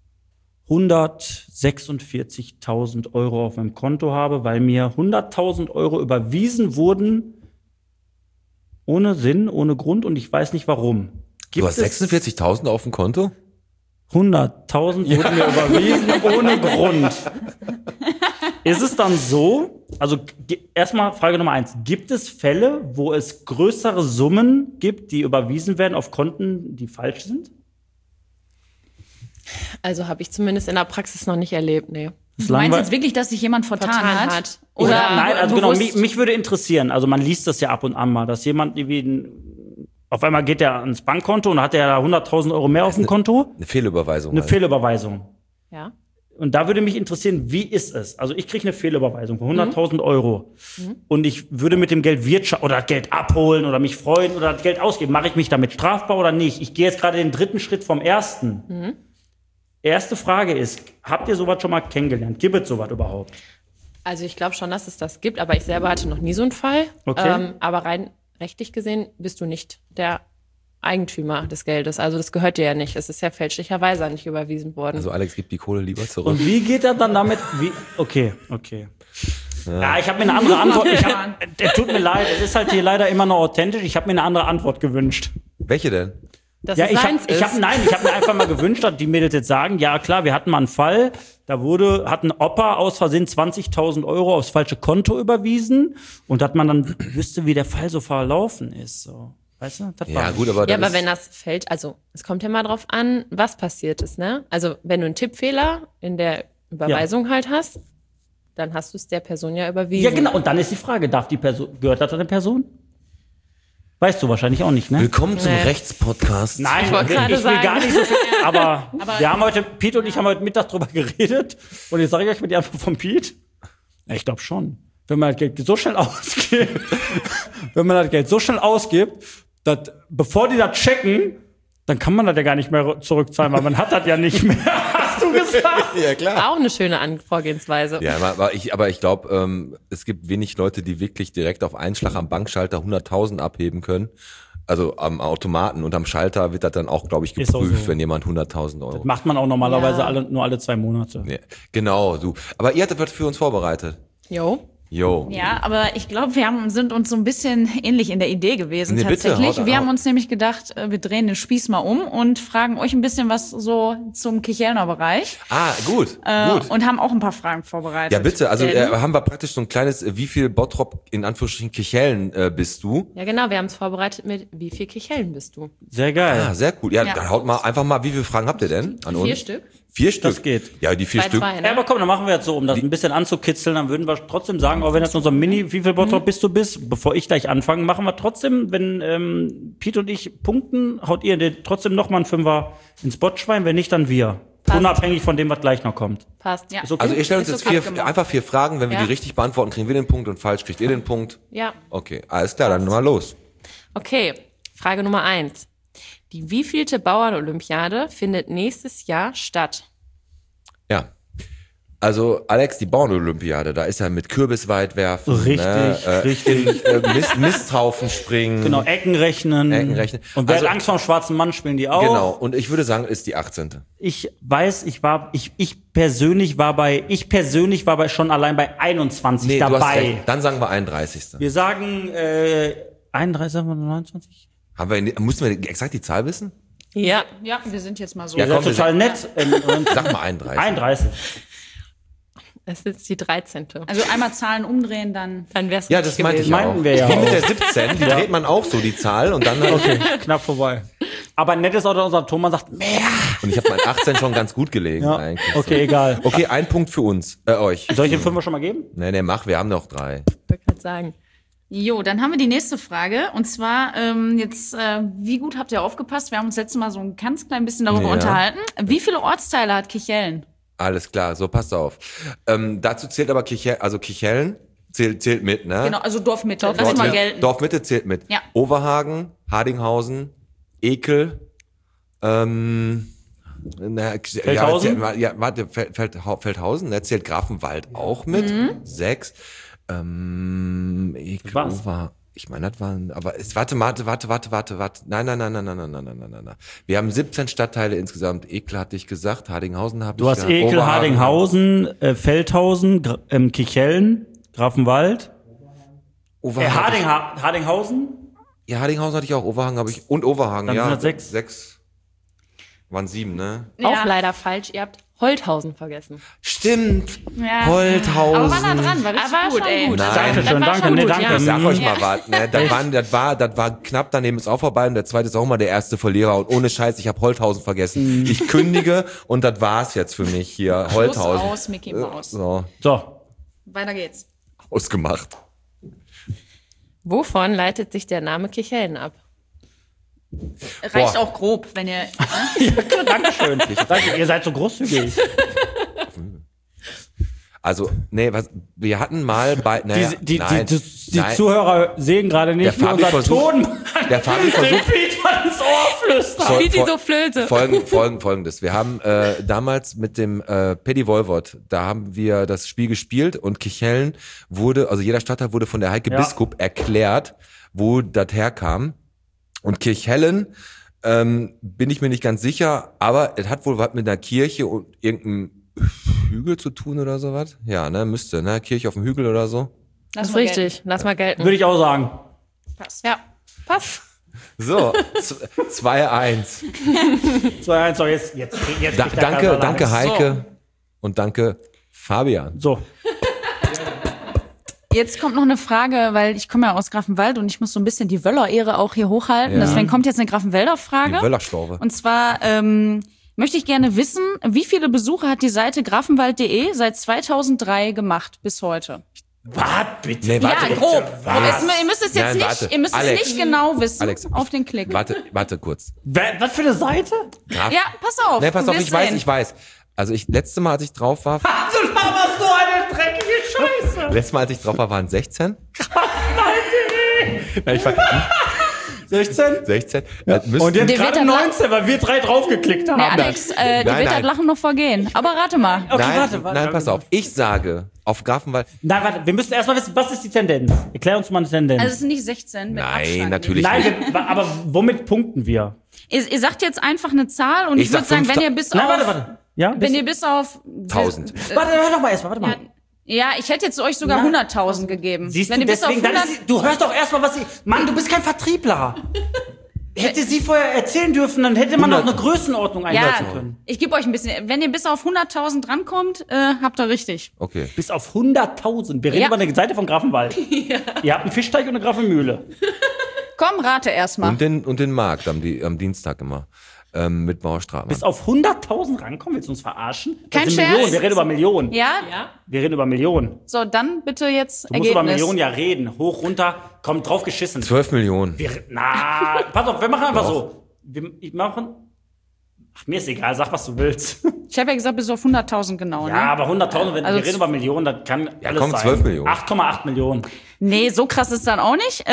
146.000 Euro auf meinem Konto habe, weil mir 100.000 Euro überwiesen wurden, ohne Sinn, ohne Grund und ich weiß nicht warum. Du hast 46.000 auf dem Konto? 100.000 wurden mir überwiesen ohne Grund. Ist es dann so, also erstmal Frage Nummer 1, gibt es Fälle, wo es größere Summen gibt, die überwiesen werden auf Konten, die falsch sind? Also habe ich zumindest in der Praxis noch nicht erlebt, nee. Das Du meinst jetzt wirklich, dass sich jemand vertan hat? Oder Nein, also genau, bewusst- mich würde interessieren, also man liest das ja ab und an mal, dass jemand irgendwie auf einmal geht er ans Bankkonto und hat er da 100.000 Euro mehr auf dem Konto. Eine Fehlüberweisung. Eine halt. Fehlüberweisung. Ja. Und da würde mich interessieren, wie ist es? Also ich kriege eine Fehlüberweisung von 100.000 Euro und ich würde mit dem Geld wirtschaften oder Geld abholen oder mich freuen oder das Geld ausgeben. Mache ich mich damit strafbar oder nicht? Ich gehe jetzt gerade den dritten Schritt vom ersten. Erste Frage ist, habt ihr sowas schon mal kennengelernt? Gibt es sowas überhaupt? Also ich glaube schon, dass es das gibt, aber ich selber hatte noch nie so einen Fall. Okay. Aber rein rechtlich gesehen bist du nicht der Eigentümer des Geldes. Also das gehört dir ja nicht. Es ist ja fälschlicherweise nicht überwiesen worden. Also Alex gibt die Kohle lieber zurück. Und wie geht er dann damit? Okay. Ja, ich habe mir eine andere Antwort. Tut mir leid, es ist halt hier leider immer noch authentisch. Ich habe mir eine andere Antwort gewünscht. Welche denn? dass Ja, es ich seins habe ist. mir einfach mal gewünscht, dass die Mädels jetzt sagen, ja klar, wir hatten mal einen Fall, da hat ein Opa aus Versehen 20.000 Euro aufs falsche Konto überwiesen und dass man dann wüsste, wie der Fall so verlaufen ist. So. Weißt du? Das Ja, war- gut, aber Ja, das aber ist, wenn das fällt, also es kommt ja mal drauf an, was passiert ist, ne? Also wenn du einen Tippfehler in der Überweisung halt hast, dann hast du es der Person ja überwiesen. Ja, genau. Und dann ist die Frage, gehört das einer Person? Weißt du wahrscheinlich auch nicht, ne? willkommen zum Nee. Rechtspodcast. Nein, Ich wollte gerade will sagen. gar nicht so viel. Aber wir haben Pete und ich haben heute Mittag drüber geredet. Und jetzt sage ich euch mal die Antwort von Pete. Ja, ich glaube schon. Wenn man das Geld so schnell ausgibt, dass, bevor die das checken, dann kann man das ja gar nicht mehr zurückzahlen, weil man hat das ja nicht mehr. Hast du gesagt? Ja, klar. Auch eine schöne Vorgehensweise. Ja, aber ich glaube, es gibt wenig Leute, die wirklich direkt auf einen Schlag am Bankschalter 100.000 abheben können. Also am Automaten und am Schalter wird das dann auch, glaube ich, Ist auch geprüft, so. wenn jemand 100.000 Euro. Macht man auch normalerweise Ja. nur alle 2 Monate. Ja, genau, so. Aber ihr hattet was für uns vorbereitet. Jo. Jo. Ja, aber ich glaube, sind uns so ein bisschen ähnlich in der Idee gewesen Nee, bitte, tatsächlich. haut Wir auf. haben uns nämlich gedacht, wir drehen den Spieß mal um und fragen euch ein bisschen was so zum Kichelner Bereich Gut. und haben auch ein paar Fragen vorbereitet. Ja, bitte. Also Denn- haben wir praktisch so ein kleines, wie viel Bottrop in Anführungsstrichen Kichellen bist du? Ja, genau, wir haben es vorbereitet mit, wie viel Kichellen bist du? Sehr geil. Ah, sehr cool. Ja, Ja. dann haut mal einfach mal, wie viele Fragen habt ihr denn an uns? 4 Stück? 4 Stück? Das geht. Ja, die 4 Bei Stück. 2, Ja, ne? aber komm, dann machen wir jetzt so, um das ein bisschen anzukitzeln, dann würden wir trotzdem sagen, auch wenn das nur so ein Mini, wie viel Bottrop bist du bist, bevor ich gleich anfange, machen wir trotzdem, wenn Pete und ich punkten, haut ihr trotzdem noch mal einen Fünfer ins Botschwein, wenn nicht, dann wir. Passt. Unabhängig von dem, was gleich noch kommt. Passt. Ja. Ist okay? Also ihr stellt uns Ist jetzt okay. einfach 4 Fragen. Wenn wir Ja. die richtig beantworten, kriegen wir den Punkt und falsch kriegt ihr den Punkt. Ja. Okay, alles klar, dann mal los. Okay, Frage Nummer 1. Die wievielte Bauernolympiade findet nächstes Jahr statt? Ja. Also Alex, die Born-Olympiade, da ist ja mit Kürbisweitwerfen, Richtig. Misthaufen springen. Genau, Ecken rechnen. Und wer Also- hat Angst vor dem schwarzen Mann, spielen die auch. Genau, und ich würde sagen, ist die 18. Ich weiß, ich persönlich war schon allein bei 21 du hast dabei. recht. Dann sagen wir 31. Wir sagen 31, 29? Mussten wir exakt die Zahl wissen? Ja. Ja, wir sind jetzt mal so. Ja, Das komm, ist total nett. Sag mal 31. 31. Es ist jetzt die 13. Also einmal Zahlen umdrehen, dann. Dann wär's Ja, richtig das meinte ich gewesen. auch. Meinten wir ja Wie auch. mit der 17, die dreht man auch so, die Zahl, und dann halt, Okay, knapp vorbei. Aber nett ist auch, dass unser Thomas sagt, mehr. und ich habe mein 18 schon ganz gut gelegen Ja, eigentlich. okay, egal. Okay, ein Punkt für uns, euch. Soll ich den Fünfer schon mal geben? Nee, mach, wir haben noch 3. Ich wollte gerade sagen. Jo, dann haben wir die nächste Frage. Und zwar, wie gut habt ihr aufgepasst? Wir haben uns letztes Mal so ein ganz klein bisschen darüber Ja. unterhalten. Wie viele Ortsteile hat Kichellen? Alles klar, so passt auf. Dazu zählt aber Kichellen zählt mit, ne? Genau, also Dorfmitte. Lass mal gelten. Dorfmitte zählt mit. Ja. Overhagen, Hardinghausen, Ekel, Feldhausen? Feldhausen, da zählt Grafenwald auch mit. 6. Ekel, war's. ich meine, das waren, aber warte. Nein. Wir haben 17 Stadtteile insgesamt. Ekel hatte ich gesagt, Hardinghausen habe ich Du hast gesagt. Ekel, Oberhagen. Hardinghausen, Feldhausen, Kichellen, Grafenwald, Hardinghausen. Ja, Hardinghausen hatte ich auch, Overhagen habe ich, und Overhagen, Dann ja. sind das 6. 6. Waren 7, ne? Auch leider falsch. Ihr habt Holthausen vergessen. Stimmt. Ja. Holthausen. Aber war nah dran, war richtig Aber gut, schon ey. gut. Nein. Dankeschön, Das war danke, schon nee, gut, danke. ja. Ich sag euch mal was, ne? Das war knapp, daneben ist auch vorbei und der zweite ist auch mal der erste Verlierer und ohne Scheiß, ich habe Holthausen vergessen. Ich kündige und das war's jetzt für mich hier. Schluss Holthausen. aus, Mickey Mouse. So, So, Weiter geht's. ausgemacht. Wovon leitet sich der Name Kichellen ab? Reicht Boah. auch grob, wenn ihr. Dankeschön. Danke, ihr seid so großzügig. Also, wir hatten mal bei, Die nein, Zuhörer sehen gerade nicht, Der Fabi versucht- der Fabi versucht- Pietmann ins Ohr flüstern. Spielt die so Flöte? Folgendes. Wir haben damals mit dem Paddy Wolwort, da haben wir das Spiel gespielt und Kichellen wurde, also jeder Stadtteil wurde von der Heike Ja. Biskup erklärt, wo das herkam. Und Kirchhellen bin ich mir nicht ganz sicher, aber es hat wohl was mit einer Kirche und irgendeinem Hügel zu tun oder sowas. Ja, ne, müsste, ne? Kirche auf dem Hügel oder so. Das ist richtig. Lass mal gelten. Würde ich auch sagen. Ja, passt. So, 2-1. 2-1, so jetzt kriegt der Danke Kasala. Heike und danke Fabian. So, Jetzt kommt noch eine Frage, weil ich komme ja aus Grafenwald und ich muss so ein bisschen die Wöller-Ehre auch hier hochhalten. Ja. Deswegen kommt jetzt eine Grafenwälder-Frage. Die Wöllerstorbe. Und zwar möchte ich gerne wissen, wie viele Besucher hat die Seite grafenwald.de seit 2003 gemacht bis heute? wart bitte. Nee, warte. Ja, grob. Was? Ihr müsst es jetzt Nein, nicht, warte. ihr müsst Alex. es nicht genau wissen Alex, auf den Klick. Warte kurz. Was für eine Seite? Ja, pass auf. Nee, pass du auf, wirst ich weiß, sehen. ich weiß. Also letzte Mal, als ich drauf war, Du laberst so eine dreckige Scheiße. letztes Mal, als ich drauf war, waren 16. Nein, ich war 16? 16. Und jetzt Der wird gerade dann 19, weil wir 3 draufgeklickt haben. Nee, Alex, dir Nein, wird das nein. Lachen noch vergehen. Aber rate mal. Okay, nein, warte. nein, pass auf. Ich sage, auf Grafenwald, Nein, warte, wir müssen erstmal wissen, was ist die Tendenz? Erklär uns mal eine Tendenz. Also es sind nicht 16 mit Nein, Abstand. natürlich Nein, aber womit punkten wir? Ihr sagt jetzt einfach eine Zahl und Ich ich würde sag sagen, wenn ihr bis Nein, auf... warte. Ja, Wenn ihr bis auf... 1000. warte, hör doch mal erstmal, warte mal. Ja, ich hätte jetzt euch sogar 100.000 gegeben. Siehst wenn du, ihr bis auf deswegen, 100... du hörst doch erstmal, was ich. Mann, du bist kein Vertriebler. Hätte sie vorher erzählen dürfen, dann hätte man noch eine Größenordnung einsetzen Ja, können. ich gebe euch ein bisschen... Wenn ihr bis auf 100.000 drankommt, habt ihr richtig. Okay. Bis auf 100.000. Wir reden Ja. über eine Seite von Grafenwald. Ihr habt einen Fischteich und eine Grafenmühle. Komm, rate erstmal. Und den Markt am Dienstag immer. Mit Bauerstraße. Bis auf 100.000 rankommen, willst du uns verarschen? Das Kein sind Scherz. Millionen. Wir reden über Millionen. Ja? Wir reden über Millionen. So, dann bitte jetzt Du musst über Ergebnis. Millionen ja reden. Hoch, runter, kommt drauf geschissen. 12 Millionen. Pass auf, wir machen einfach so. Mir ist egal, sag, was du willst. Ich habe ja gesagt, bis auf 100.000 genau, Ja, ne? aber 100.000, wenn Also wir reden über Millionen, das kann alles komm, sein. 12 Millionen. 8,8 Millionen. Nee, so krass ist dann auch nicht.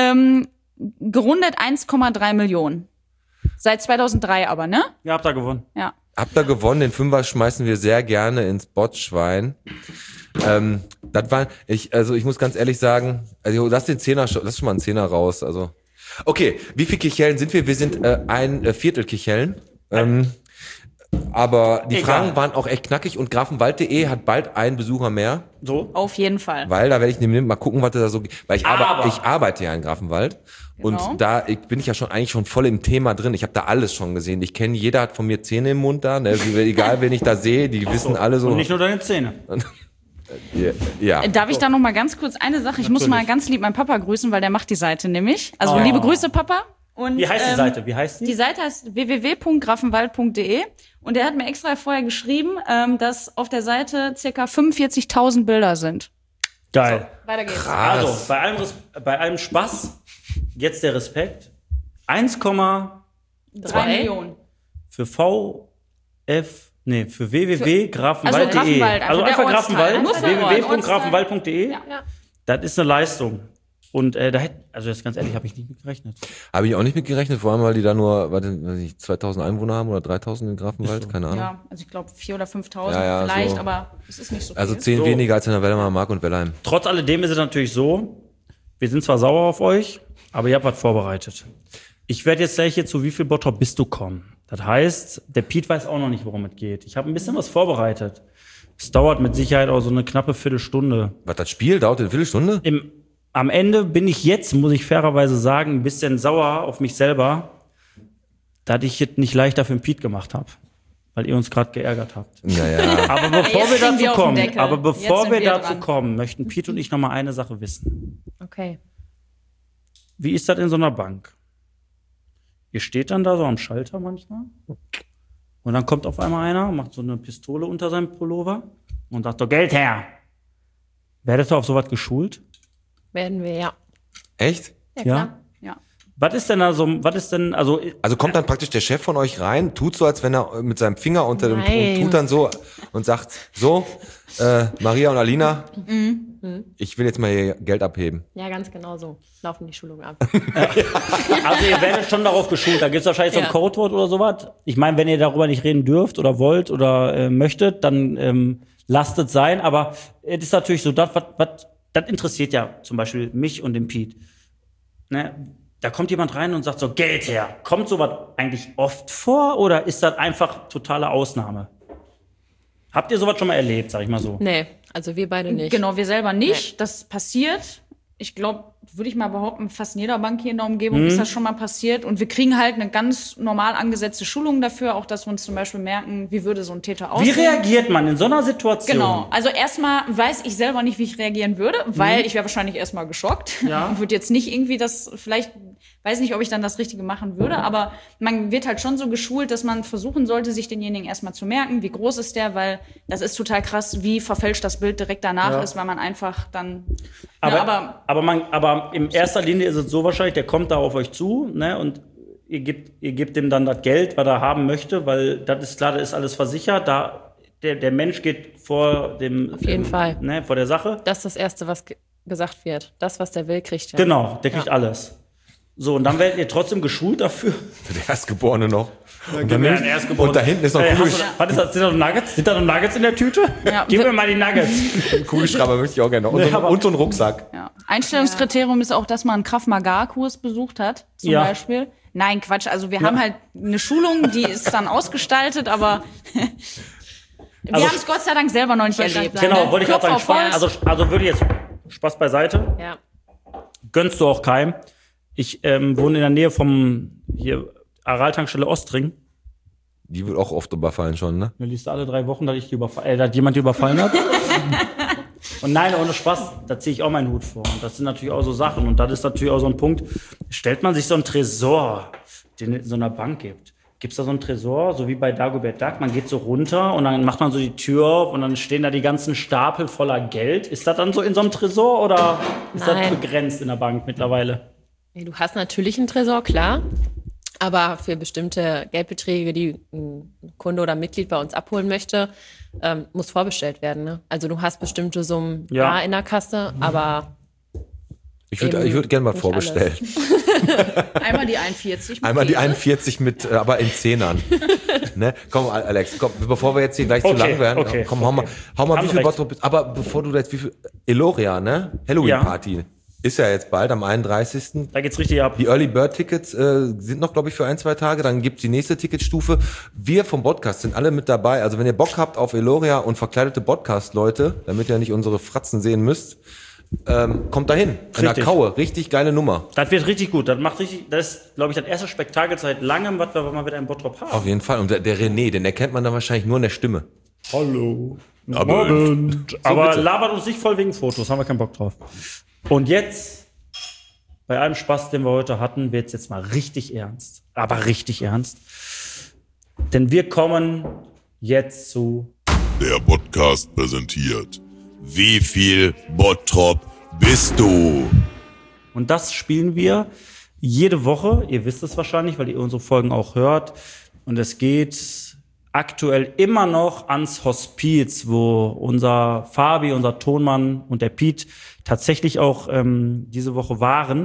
Gerundet 1,3 Millionen. Seit 2003 aber, ne? Ihr habt da gewonnen. Ja. Habt ihr gewonnen, den Fünfer schmeißen wir sehr gerne ins Botschwein. Das war, ich muss ganz ehrlich sagen, also lass schon mal einen Zehner raus, also. Okay, wie viel Kichellen sind wir? Wir sind ein Viertel Kichellen. Aber die Fragen waren auch echt knackig und grafenwald.de hat bald einen Besucher mehr. So? Auf jeden Fall. Weil da werde ich nämlich mal gucken, was da so gibt. Weil ich arbeite ja in Grafenwald. Genau. Und da bin ich ja eigentlich schon voll im Thema drin. Ich habe da alles schon gesehen. Jeder hat von mir Zähne im Mund da. Ne? Egal, wen ich da sehe, die wissen alle so. Und nicht nur deine Zähne. Ja. Darf ich da noch mal ganz kurz eine Sache? Ich muss mal ganz lieb meinen Papa grüßen, weil der macht die Seite nämlich. Also liebe Grüße, Papa. Und, Wie heißt die Seite? Wie heißt die? Die Seite heißt www.grafenwald.de und der hat mir extra vorher geschrieben, dass auf der Seite circa 45.000 Bilder sind. Geil. Weiter geht's. Also, bei allem Spaß, jetzt der Respekt. 1,3 3 Millionen. für www.grafenwald.de. Grafenwald, Also einfach der Ortsteil. Grafenwald, Nur für den Ort. www.grafenwald.de. Ja. Das ist eine Leistung. Und also jetzt ganz ehrlich, habe ich nicht mit gerechnet. Habe ich auch nicht mit gerechnet, vor allem, weil die da nur 2.000 Einwohner haben oder 3.000 in Grafenwald, keine Ahnung. Ja, also ich glaube 4.000 oder 5.000 Ja, vielleicht, so. aber es ist nicht so viel. Also 10 weniger als in der Wellheimer Mark und Wellheim. Trotz alledem ist es natürlich so, wir sind zwar sauer auf euch, aber ihr habt was vorbereitet. Ich werde jetzt gleich hier zu wie viel Bottrop bist du kommen. Das heißt, der Piet weiß auch noch nicht, worum es geht. Ich habe ein bisschen was vorbereitet. Es dauert mit Sicherheit auch so eine knappe Viertelstunde. Was, das Spiel dauert eine Viertelstunde? Am Ende bin ich jetzt, muss ich fairerweise sagen, ein bisschen sauer auf mich selber, dass ich es nicht leichter für den Piet gemacht habe. Weil ihr uns gerade geärgert habt. Naja. Aber bevor Jetzt wir kriegen wir dazu auf den kommen, Deckel. aber Jetzt bevor sind wir wir dazu dran. kommen, möchten Piet und ich noch mal eine Sache wissen. Okay. Wie ist das in so einer Bank? Ihr steht dann da so am Schalter manchmal und dann kommt auf einmal einer, macht so eine Pistole unter seinem Pullover und sagt, doch Geld her. Werdet ihr auf sowas geschult? Werden wir, ja. Echt? Ja, klar. Ja. Was ist denn also Also kommt dann praktisch der Chef von euch rein, tut so, als wenn er mit seinem Finger unter dem Nein. tut dann so und sagt, so, Maria und Alina, ich will jetzt mal hier Geld abheben. Ja, ganz genau so laufen die Schulungen ab. Also ihr werdet schon darauf geschult, da gibt es wahrscheinlich so ein Ja. Codewort oder sowas. Ich meine, wenn ihr darüber nicht reden dürft oder wollt oder möchtet, dann lasst es sein. Aber es ist natürlich so, das interessiert ja zum Beispiel mich und den Piet. Ne? Da kommt jemand rein und sagt so, Geld her. Kommt sowas eigentlich oft vor oder ist das einfach totale Ausnahme? Habt ihr sowas schon mal erlebt, sag ich mal so? Nee, also wir beide nicht. Genau, wir selber nicht. Das passiert. Ich glaube, würde ich mal behaupten, fast in jeder Bank hier in der Umgebung ist das schon mal passiert. Und wir kriegen halt eine ganz normal angesetzte Schulung dafür, auch dass wir uns zum Beispiel merken, wie würde so ein Täter Wie aussehen. reagiert man in so einer Situation? Genau, also erstmal weiß ich selber nicht, wie ich reagieren würde, weil ich wäre wahrscheinlich erstmal geschockt Ja. und würde jetzt nicht irgendwie weiß nicht, ob ich dann das Richtige machen würde, aber man wird halt schon so geschult, dass man versuchen sollte, sich denjenigen erstmal zu merken, wie groß ist der, weil das ist total krass, wie verfälscht das Bild direkt danach ist, weil man einfach dann... Aber in erster Linie ist es so wahrscheinlich, der kommt da auf euch zu, ne, und ihr gebt ihm dann das Geld, was er haben möchte, weil das ist klar, das ist alles versichert, der Mensch geht vor dem... Auf jeden Fall. Ne, vor der Sache. Das ist das Erste, was gesagt wird. Das, was der will, kriegt er. Genau, der kriegt alles. So, und dann werdet ihr trotzdem geschult dafür. Der Erstgeborene noch. Und, Gib mir einen Erstgeborenen. und da hinten ist noch ein Was ist das? Sind da noch Nuggets? Sind da noch Nuggets in der Tüte? Ja. Gib mir mal die Nuggets. Kugelschreiber möchte ich auch gerne noch. Und, Nee, und so ein Rucksack. Ja. Einstellungskriterium ist auch, dass man einen Krav-Maga-Kurs besucht hat, zum Ja. Beispiel. Nein, Quatsch. Also wir haben halt eine Schulung, die ist dann ausgestaltet, aber wir Also- haben es Gott sei Dank selber noch nicht Wollte ich erlebt. grad sagen. Genau, wollte ich gerade sagen. Klopf auf Holz. Also würde ich jetzt Spaß beiseite. Ja. Gönnst du auch keinem. Ich wohne in der Nähe vom hier Aral-Tankstelle Ostring. Die wird auch oft überfallen schon, ne? Mir liest alle 3 Wochen, dass dass jemand die überfallen hat. Und nein, ohne Spaß, da ziehe ich auch meinen Hut vor. Und das sind natürlich auch so Sachen. Und das ist natürlich auch so ein Punkt. Stellt man sich so einen Tresor, den es in so einer Bank gibt. Gibt es da so einen Tresor, so wie bei Dagobert Duck? Man geht so runter und dann macht man so die Tür auf und dann stehen da die ganzen Stapel voller Geld. Ist das dann so in so einem Tresor oder ist das Nein. begrenzt in der Bank mittlerweile? Nee, du hast natürlich einen Tresor, klar. Aber für bestimmte Geldbeträge, die ein Kunde oder Mitglied bei uns abholen möchte, muss vorbestellt werden. Ne? Also du hast bestimmte Summen Ja. da in der Kasse, aber Ich würde gerne mal nicht vorbestellen. Einmal die 41 mit Einmal die Käse. 41 mit, aber in Zehnern. Ne? Komm, Alex, komm, bevor wir jetzt hier gleich zu lang werden, komm, hau mal, Haben wie viel recht. Bottrop ist. Aber bevor du jetzt, wie viel, Eloria, ne? Halloween-Party. Ist ja jetzt bald am 31. Da geht's richtig ab. Die Early Bird Tickets sind noch, glaube ich, für 1-2 Tage. Dann gibt's die nächste Ticketstufe. Wir vom Podcast sind alle mit dabei. Also wenn ihr Bock habt auf Eloria und verkleidete Podcast-Leute, damit ihr nicht unsere Fratzen sehen müsst, kommt dahin. In der Richtig. Kaue. Richtig geile Nummer. Das wird richtig gut. Das ist, glaube ich, das erste Spektakel seit langem, was wir mal wieder in Bottrop haben. Auf jeden Fall. Und der René, den erkennt man dann wahrscheinlich nur in der Stimme. Hallo. Aber- Abend. Aber bitte. labert uns nicht voll wegen Fotos, haben wir keinen Bock drauf. Und jetzt, bei allem Spaß, den wir heute hatten, wird's jetzt mal richtig ernst. Aber richtig ernst. Denn wir kommen jetzt zu Der Podcast präsentiert. Wie viel Bottrop bist du? Und das spielen wir jede Woche. Ihr wisst es wahrscheinlich, weil ihr unsere Folgen auch hört. Und es geht aktuell immer noch ans Hospiz, wo unser Fabi, unser Tonmann und der Piet tatsächlich auch diese Woche waren,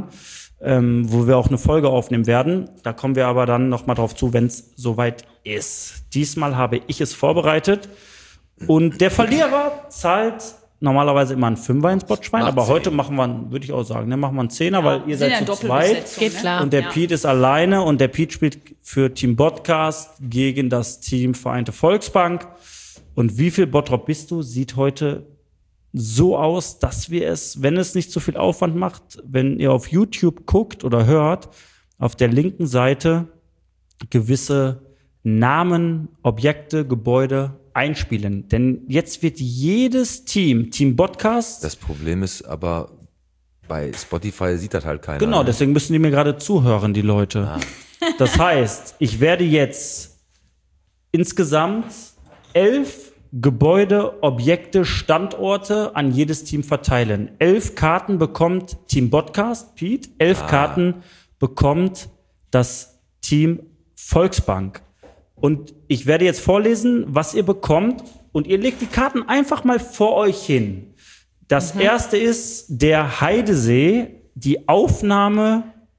wo wir auch eine Folge aufnehmen werden. Da kommen wir aber dann noch mal drauf zu, wenn es soweit ist. Diesmal habe ich es vorbereitet. Und der Verlierer zahlt normalerweise immer einen Fünfer ins Botschwein, aber heute machen wir, würde ich auch sagen, ne, machen wir einen Zehner, weil ihr sind ja seid zu zweit. Doppelbesetzung, Geht ne? klar. Und der Ja. Piet ist alleine und der Piet spielt für Team Podcast gegen das Team Vereinte Volksbank. Und wie viel Bottrop bist du? Sieht heute so aus, dass wir es, wenn es nicht so viel Aufwand macht, wenn ihr auf YouTube guckt oder hört, auf der linken Seite gewisse Namen, Objekte, Gebäude einspielen. Denn jetzt wird jedes Team Podcast, Das Problem ist aber, bei Spotify sieht das halt keiner. genau, ne? deswegen müssen die mir gerade zuhören, die Leute. Das heißt, ich werde jetzt insgesamt 11 Gebäude, Objekte, Standorte an jedes Team verteilen. 11 Karten bekommt Team Podcast, Piet. 11 Karten bekommt das Team Volksbank. Und ich werde jetzt vorlesen, was ihr bekommt. Und ihr legt die Karten einfach mal vor euch hin. Das erste ist der Heidesee, die Aufnahme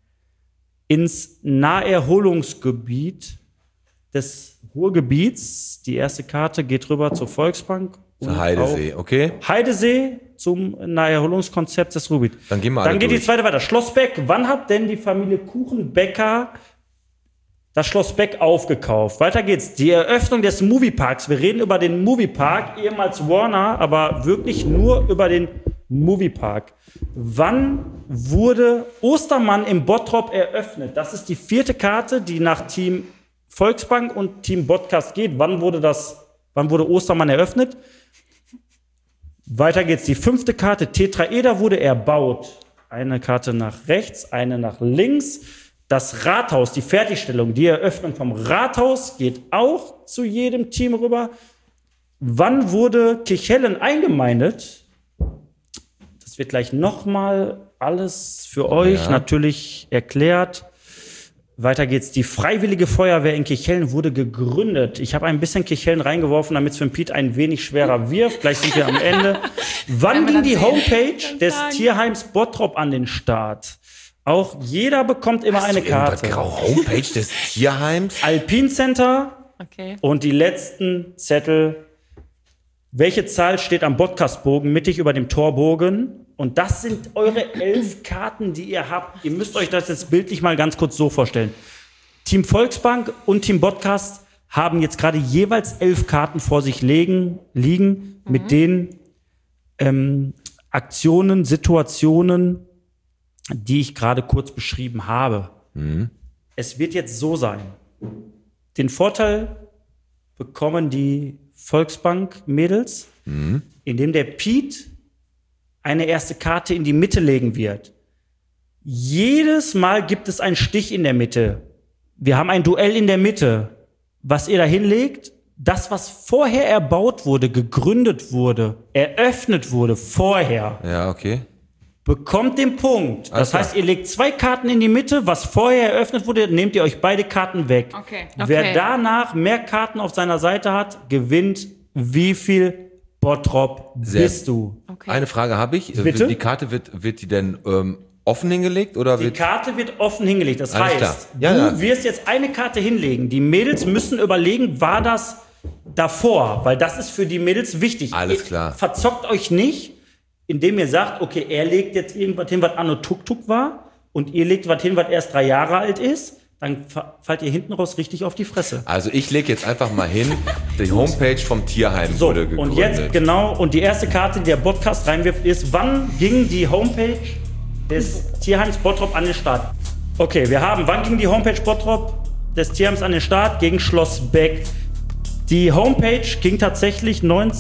ins Naherholungsgebiet des Ruhrgebiets. Die erste Karte geht rüber zur Volksbank. Zur und Heidesee, okay? auf Heidesee zum Naherholungskonzept des Ruhrgebiets. Dann gehen wir alle Dann geht durch. die zweite weiter. Schloss Beck. Wann hat denn die Familie Kuchenbecker das Schloss Beck aufgekauft? Weiter geht's. Die Eröffnung des Movieparks. Wir reden über den Moviepark, ehemals Warner, aber wirklich nur über den Moviepark. Wann wurde Ostermann im Bottrop eröffnet? Das ist die vierte Karte, die nach Team Volksbank und Team Podcast geht. Wann wurde Ostermann eröffnet? Weiter geht's. Die fünfte Karte, Tetraeder, wurde erbaut. Eine Karte nach rechts, eine nach links. Das Rathaus, die Fertigstellung, die Eröffnung vom Rathaus geht auch zu jedem Team rüber. Wann wurde Kirchhellen eingemeindet? Das wird gleich nochmal alles für euch natürlich erklärt. Weiter geht's. Die Freiwillige Feuerwehr in Kirchhellen wurde gegründet. Ich habe ein bisschen Kirchhellen reingeworfen, damit es für den Piet ein wenig schwerer wirft. Gleich sind wir am Ende. Wann ging die Homepage des Tierheims Bottrop an den Start? Auch jeder bekommt immer eine Karte. Homepage des Tierheims? Alpin Center Okay. und die letzten Zettel. Welche Zahl steht am Podcastbogen mittig über dem Torbogen? Und das sind eure 11 Karten, die ihr habt. Ihr müsst euch das jetzt bildlich mal ganz kurz so vorstellen. Team Volksbank und Team Podcast haben jetzt gerade jeweils 11 Karten vor sich liegen mit den Aktionen, Situationen, die ich gerade kurz beschrieben habe. Es wird jetzt so sein. Den Vorteil bekommen die Volksbank-Mädels, indem der Piet eine erste Karte in die Mitte legen wird. Jedes Mal gibt es einen Stich in der Mitte. Wir haben ein Duell in der Mitte. Was ihr da hinlegt, das, was vorher erbaut wurde, gegründet wurde, eröffnet wurde, vorher, Ja, okay. bekommt den Punkt. Alles Das heißt, ihr legt 2 Karten in die Mitte, was vorher eröffnet wurde, nehmt ihr euch beide Karten weg. Okay. Wer danach mehr Karten auf seiner Seite hat, gewinnt. Wie viel Bottrop Sehr- bist du? Okay. Eine Frage habe ich. Bitte? Die Karte wird die denn offen hingelegt oder Die wird... Karte wird offen hingelegt. Das Alles heißt, klar. Ja, du ja. wirst jetzt eine Karte hinlegen. Die Mädels müssen überlegen, war das davor? Weil das ist für die Mädels wichtig. Alles Ihr klar. Verzockt euch nicht, indem ihr sagt, okay, er legt jetzt irgendwas hin, was Anno Tuk-Tuk war und ihr legt was hin, was erst 3 Jahre alt ist. Dann fallt ihr hinten raus richtig auf die Fresse. Also ich lege jetzt einfach mal hin, die Homepage vom Tierheim So, wurde gegründet. und jetzt genau, und die erste Karte, die der Podcast reinwirft, ist, wann ging die Homepage des Tierheims Bottrop an den Start? Okay, wir haben, wann ging die Homepage Bottrop des Tierheims an den Start? Gegen Schloss Beck. Die Homepage ging tatsächlich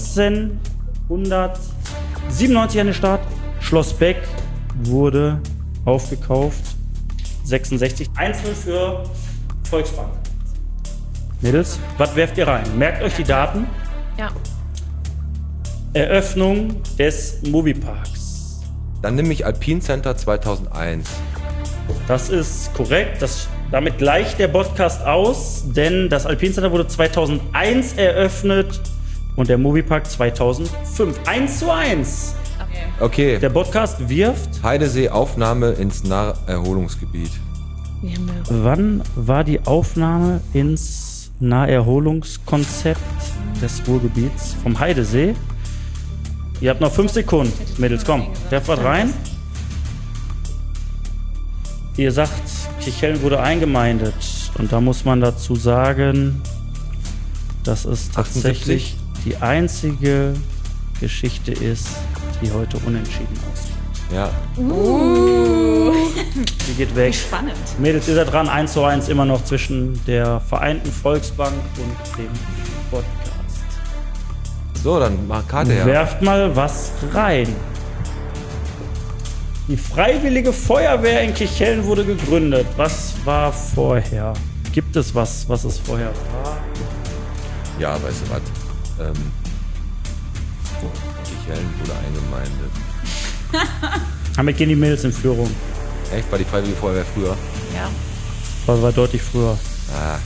1997 an den Start. Schloss Beck wurde aufgekauft. 66 einzeln für Volksbank. Mädels, was werft ihr rein? Merkt euch die Daten. Ja. Eröffnung des Movieparks. Dann nehme ich Alpine Center 2001. Das ist korrekt. Damit gleicht der Podcast aus, denn das Alpine Center wurde 2001 eröffnet und der Moviepark 2005. 1:1. Okay, Der Podcast wirft. Heidesee Aufnahme ins Naherholungsgebiet. Wann war die Aufnahme ins Naherholungskonzept des Ruhrgebiets vom Heidesee? Ihr habt noch 5 Sekunden. Mädels, komm, werft was rein. Ihr sagt, Kirchhellen wurde eingemeindet. Und da muss man dazu sagen, dass es tatsächlich 78? die einzige Geschichte ist, die heute unentschieden aussieht. Ja. Die geht weg. Spannend. Mädels, ihr seid dran. 1:1 immer noch zwischen der Vereinten Volksbank und dem Podcast. So, dann mach Karte her. Werft mal was rein. Die Freiwillige Feuerwehr in Kirchhellen wurde gegründet. Was war vorher? Gibt es was es vorher war? Ja, weißt du was? Kirchhellen wurde eingemeindet. Damit gehen die Mädels in Führung. Echt? War die Freiwillige Feuerwehr früher? Ja. War deutlich früher. Ah,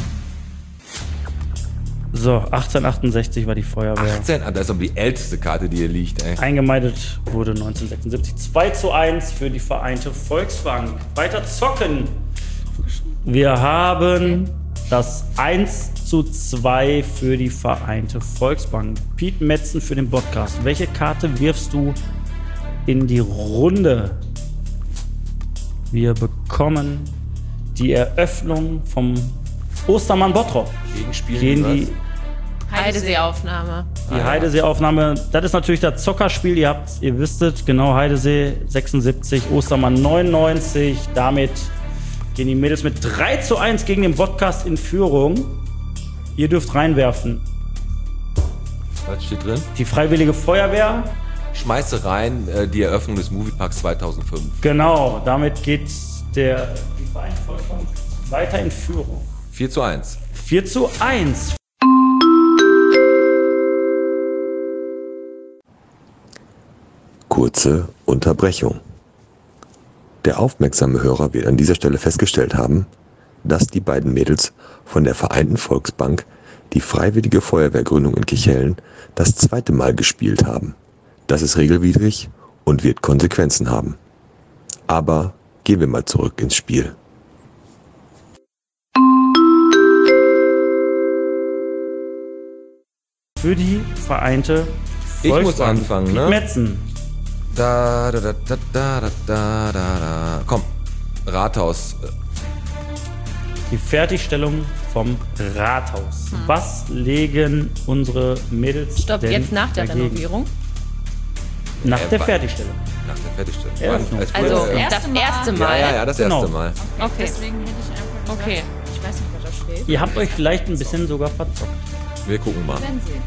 So, 1868 war die Feuerwehr. 18? Ah, das ist aber die älteste Karte, die hier liegt, ey. Eingemeindet wurde 1976. 2:1 für die Vereinte Volksbank. Weiter zocken. Wir haben das 1:2 für die Vereinte Volksbank. Piet Metzen für den Podcast. Welche Karte wirfst du in die Runde? Wir bekommen die Eröffnung vom Ostermann Bottrop. Gegenspielen Gehen was? die Heidesee-Aufnahme. Die Heidesee-Aufnahme, das ist natürlich das Zockerspiel, ihr wisstet, genau, Heidesee 76, Ostermann 99. Damit gehen die Mädels mit 3:1 gegen den Podcast in Führung. Ihr dürft reinwerfen. Was steht drin? Die Freiwillige Feuerwehr, Schmeiße rein die Eröffnung des Movieparks 2005. genau, damit geht die Vereinte Volksbank weiter in Führung. 4:1. 4:1. Kurze Unterbrechung. Der aufmerksame Hörer wird an dieser Stelle festgestellt haben, dass die beiden Mädels von der Vereinten Volksbank die Freiwillige Feuerwehrgründung in Kirchhellen das 2. Mal gespielt haben. Das ist regelwidrig und wird Konsequenzen haben. Aber gehen wir mal zurück ins Spiel. Für die Vereinte Ich Volksbank. muss anfangen, Piet ne? Metzen. Da. Komm, Rathaus. Die Fertigstellung vom Rathaus. Was legen unsere Mädels Stopp, denn jetzt nach der dagegen? Renovierung. Nach der wa- Fertigstellung. Nach der Fertigstellung. Eröffnung. Als Also früher- das erste Mal. ja, das Genau. erste Mal. Okay. Deswegen hätte ich einfach gesagt, Okay. ich weiß nicht, was da steht. Ihr habt euch vielleicht ein bisschen sogar verzockt. Wir gucken mal. Wenn sie.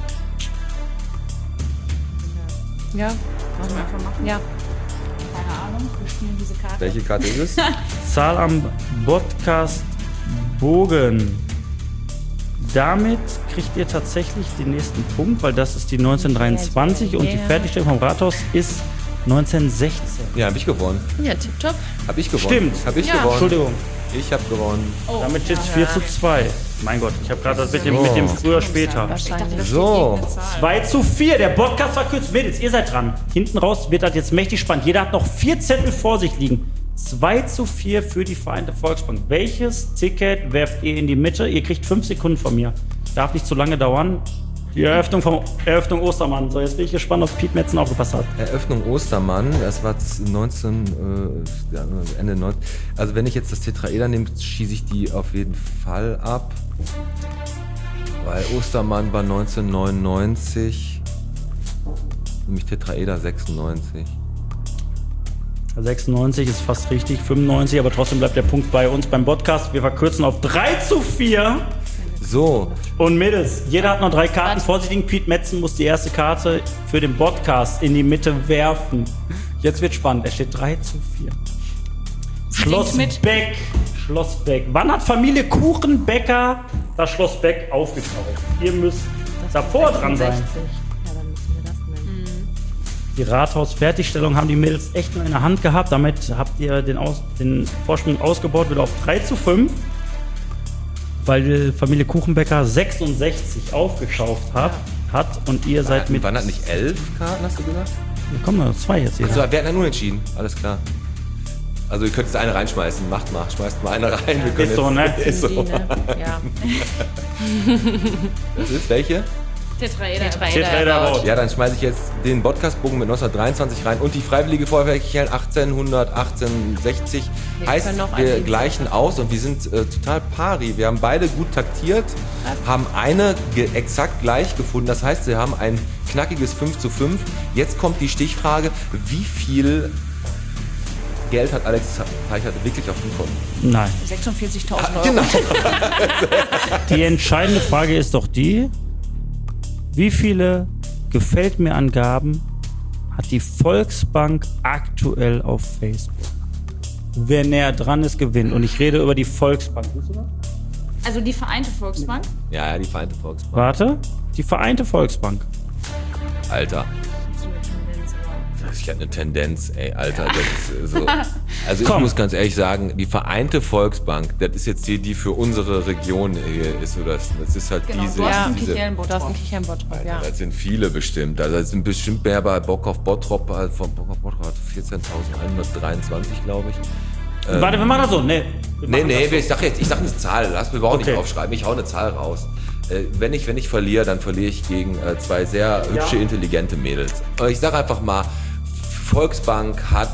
Ja. Wollen wir einfach machen? Ja. Keine Ahnung, wir spielen diese Karte. Welche Karte ist es? Zahl am Podcast-Bogen. Damit kriegt ihr tatsächlich den nächsten Punkt, weil das ist die 1923 und die Yeah. Fertigstellung vom Rathaus ist 1916. Ja, hab ich gewonnen. Ja, tipptopp. Hab ich gewonnen. Stimmt. Hab ich Ja. gewonnen. Entschuldigung, Ich hab gewonnen. damit steht es 4:2. Mein Gott, ich habe gerade das mit dem früher später. Wahrscheinlich. So. 2:4, der Podcast verkürzt. Mädels, ihr seid dran. Hinten raus wird das jetzt mächtig spannend. Jeder hat noch 4 Zettel vor sich liegen. 2:4 für die Vereinte Volksbank. Welches Ticket werft ihr in die Mitte? Ihr kriegt 5 Sekunden von mir. Darf nicht zu lange dauern. Die Eröffnung Ostermann. So, jetzt bin ich gespannt, ob Piet Metzen aufgepasst hat. Eröffnung Ostermann, das war Ende 19. Also wenn ich jetzt das Tetraeder nehme, schieße ich die auf jeden Fall ab. Weil Ostermann war 1999. Nämlich Tetraeder 96. 96 ist fast richtig, 95, aber trotzdem bleibt der Punkt bei uns beim Podcast. Wir verkürzen auf 3:4. So. Und Mädels, jeder hat noch 3 Karten. Vorsichtig, Piet Metzen muss die erste Karte für den Podcast in die Mitte werfen. Jetzt wird spannend. Es steht 3:4. Schloss Beck. Schloss Beck. Wann hat Familie Kuchenbecker das Schloss Beck aufgekauft? Ihr müsst davor dran sein. 66. Ja, dann müssen wir das nennen. Die Rathausfertigstellung haben die Mädels echt nur in der Hand gehabt. Damit habt ihr den Vorsprung ausgebaut, wieder auf 3:5. Weil die Familie Kuchenbecker 66 aufgekauft hat und ihr seid mit... Wann hat nicht 11 Karten, hast du gesagt? Hier kommen noch 2 jetzt hier. Also, wir hatten ja unentschieden, alles klar. Also ihr könnt jetzt eine reinschmeißen, macht mal, schmeißt mal eine rein. Wir können Ist so, ne? Ist so. Ja. Das ist welche? Tetraeder Rot. Ja, dann schmeiße ich jetzt den Podcastbogen mit 1923 rein und die Freiwillige Feuerwehr Kichellen 1860. Heißt, können noch wir einen gleichen aus und wir sind total pari. Wir haben beide gut taktiert, haben eine exakt gleich gefunden. Das heißt, wir haben ein knackiges 5:5. Jetzt kommt die Stichfrage, wie viel Geld hat Alex Teichert wirklich auf dem Konto? Nein. 46.000 Euro. Genau. Die entscheidende Frage ist doch die, wie viele Gefällt mir Angaben hat die Volksbank aktuell auf Facebook? Wer näher dran ist, gewinnt. Und ich rede über die Volksbank. Also die Vereinte Volksbank? Ja, die Vereinte Volksbank. Warte, die Vereinte Volksbank. Alter. Ich hatte eine Tendenz, ey, Alter. Das ist so. Also ich muss ganz ehrlich sagen, die Vereinte Volksbank, das ist jetzt die für unsere Region hier ist. Oder das ist halt Genau, diese. du hast einen diese Kichellen-Bottrop. Alter, ja. Das sind viele bestimmt. Also das sind bestimmt mehr bei Bock auf Bottrop. Von Bock auf Bottrop hat 14.123, glaube ich. Warte, wir machen das so. Nee, ich sag eine Zahl. Lass mich überhaupt nicht aufschreiben. Ich hau eine Zahl raus. Wenn ich verliere, dann verliere ich gegen 2 sehr hübsche, intelligente Mädels. Ich sag einfach mal, Volksbank hat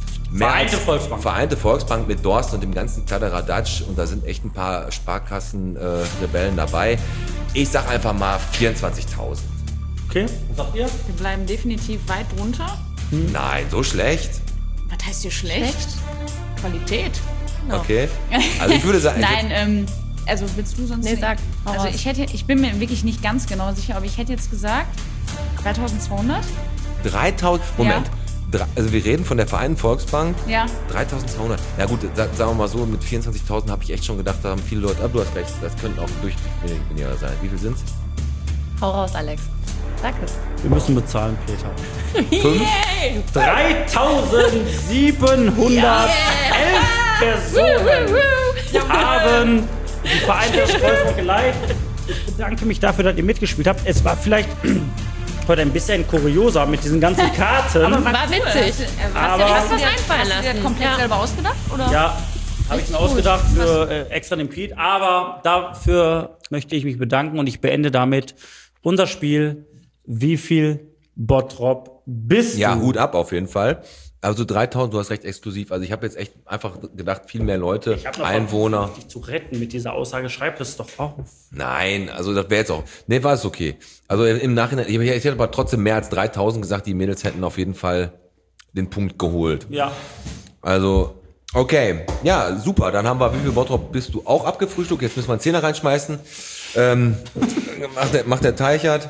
Vereinte Volksbank mit Dorsten und dem ganzen Kladderadatsch und da sind echt ein paar Sparkassen-Rebellen dabei. Ich sag einfach mal 24.000. Okay, was sagt ihr? Wir bleiben definitiv weit drunter. Nein, so schlecht? Was heißt hier schlecht? Qualität. Okay. Also ich würde sagen... Nein, also willst du sonst... Nee, sag. Also ich bin mir wirklich nicht ganz genau sicher, aber ich hätte jetzt gesagt 3.200. 3.000... Moment. Ja. Also wir reden von der Vereinten Volksbank. Ja. 3.200. Ja gut, sagen wir mal so, mit 24.000 habe ich echt schon gedacht, da haben viele Leute... Aber du hast recht, das könnten auch durch weniger sein. Wie viel sind's? Hau raus, Alex. Sag es. Wir müssen bezahlen, Peter. 3.711 Personen haben die Vereinte Volksbank geleitet. Ich bedanke mich dafür, dass ihr mitgespielt habt. Es war vielleicht heute ein bisschen kurioser mit diesen ganzen Karten. Aber war witzig. Aber hast du was einfallen Hast du dir lassen? komplett selber ausgedacht? Oder? ja, habe ich mir ausgedacht für extra den Piet. Aber dafür möchte ich mich bedanken und ich beende damit unser Spiel. Wie viel Bottrop bist du? Ja, Hut ab auf jeden Fall. Also 3.000, du hast recht exklusiv. Also ich habe jetzt echt einfach gedacht, viel mehr Leute, Ich hab noch Einwohner. versucht, dich zu retten mit dieser Aussage. Schreib das doch auf. Nein, also das wäre jetzt auch... Nee, war es okay. Also im Nachhinein, ich hätte aber trotzdem mehr als 3.000 gesagt, die Mädels hätten auf jeden Fall den Punkt geholt. Ja. Also, okay. Ja, super. Dann haben wir, wie viel Bottrop bist du auch abgefrühstückt? Jetzt müssen wir einen Zehner reinschmeißen. Macht der Teichert.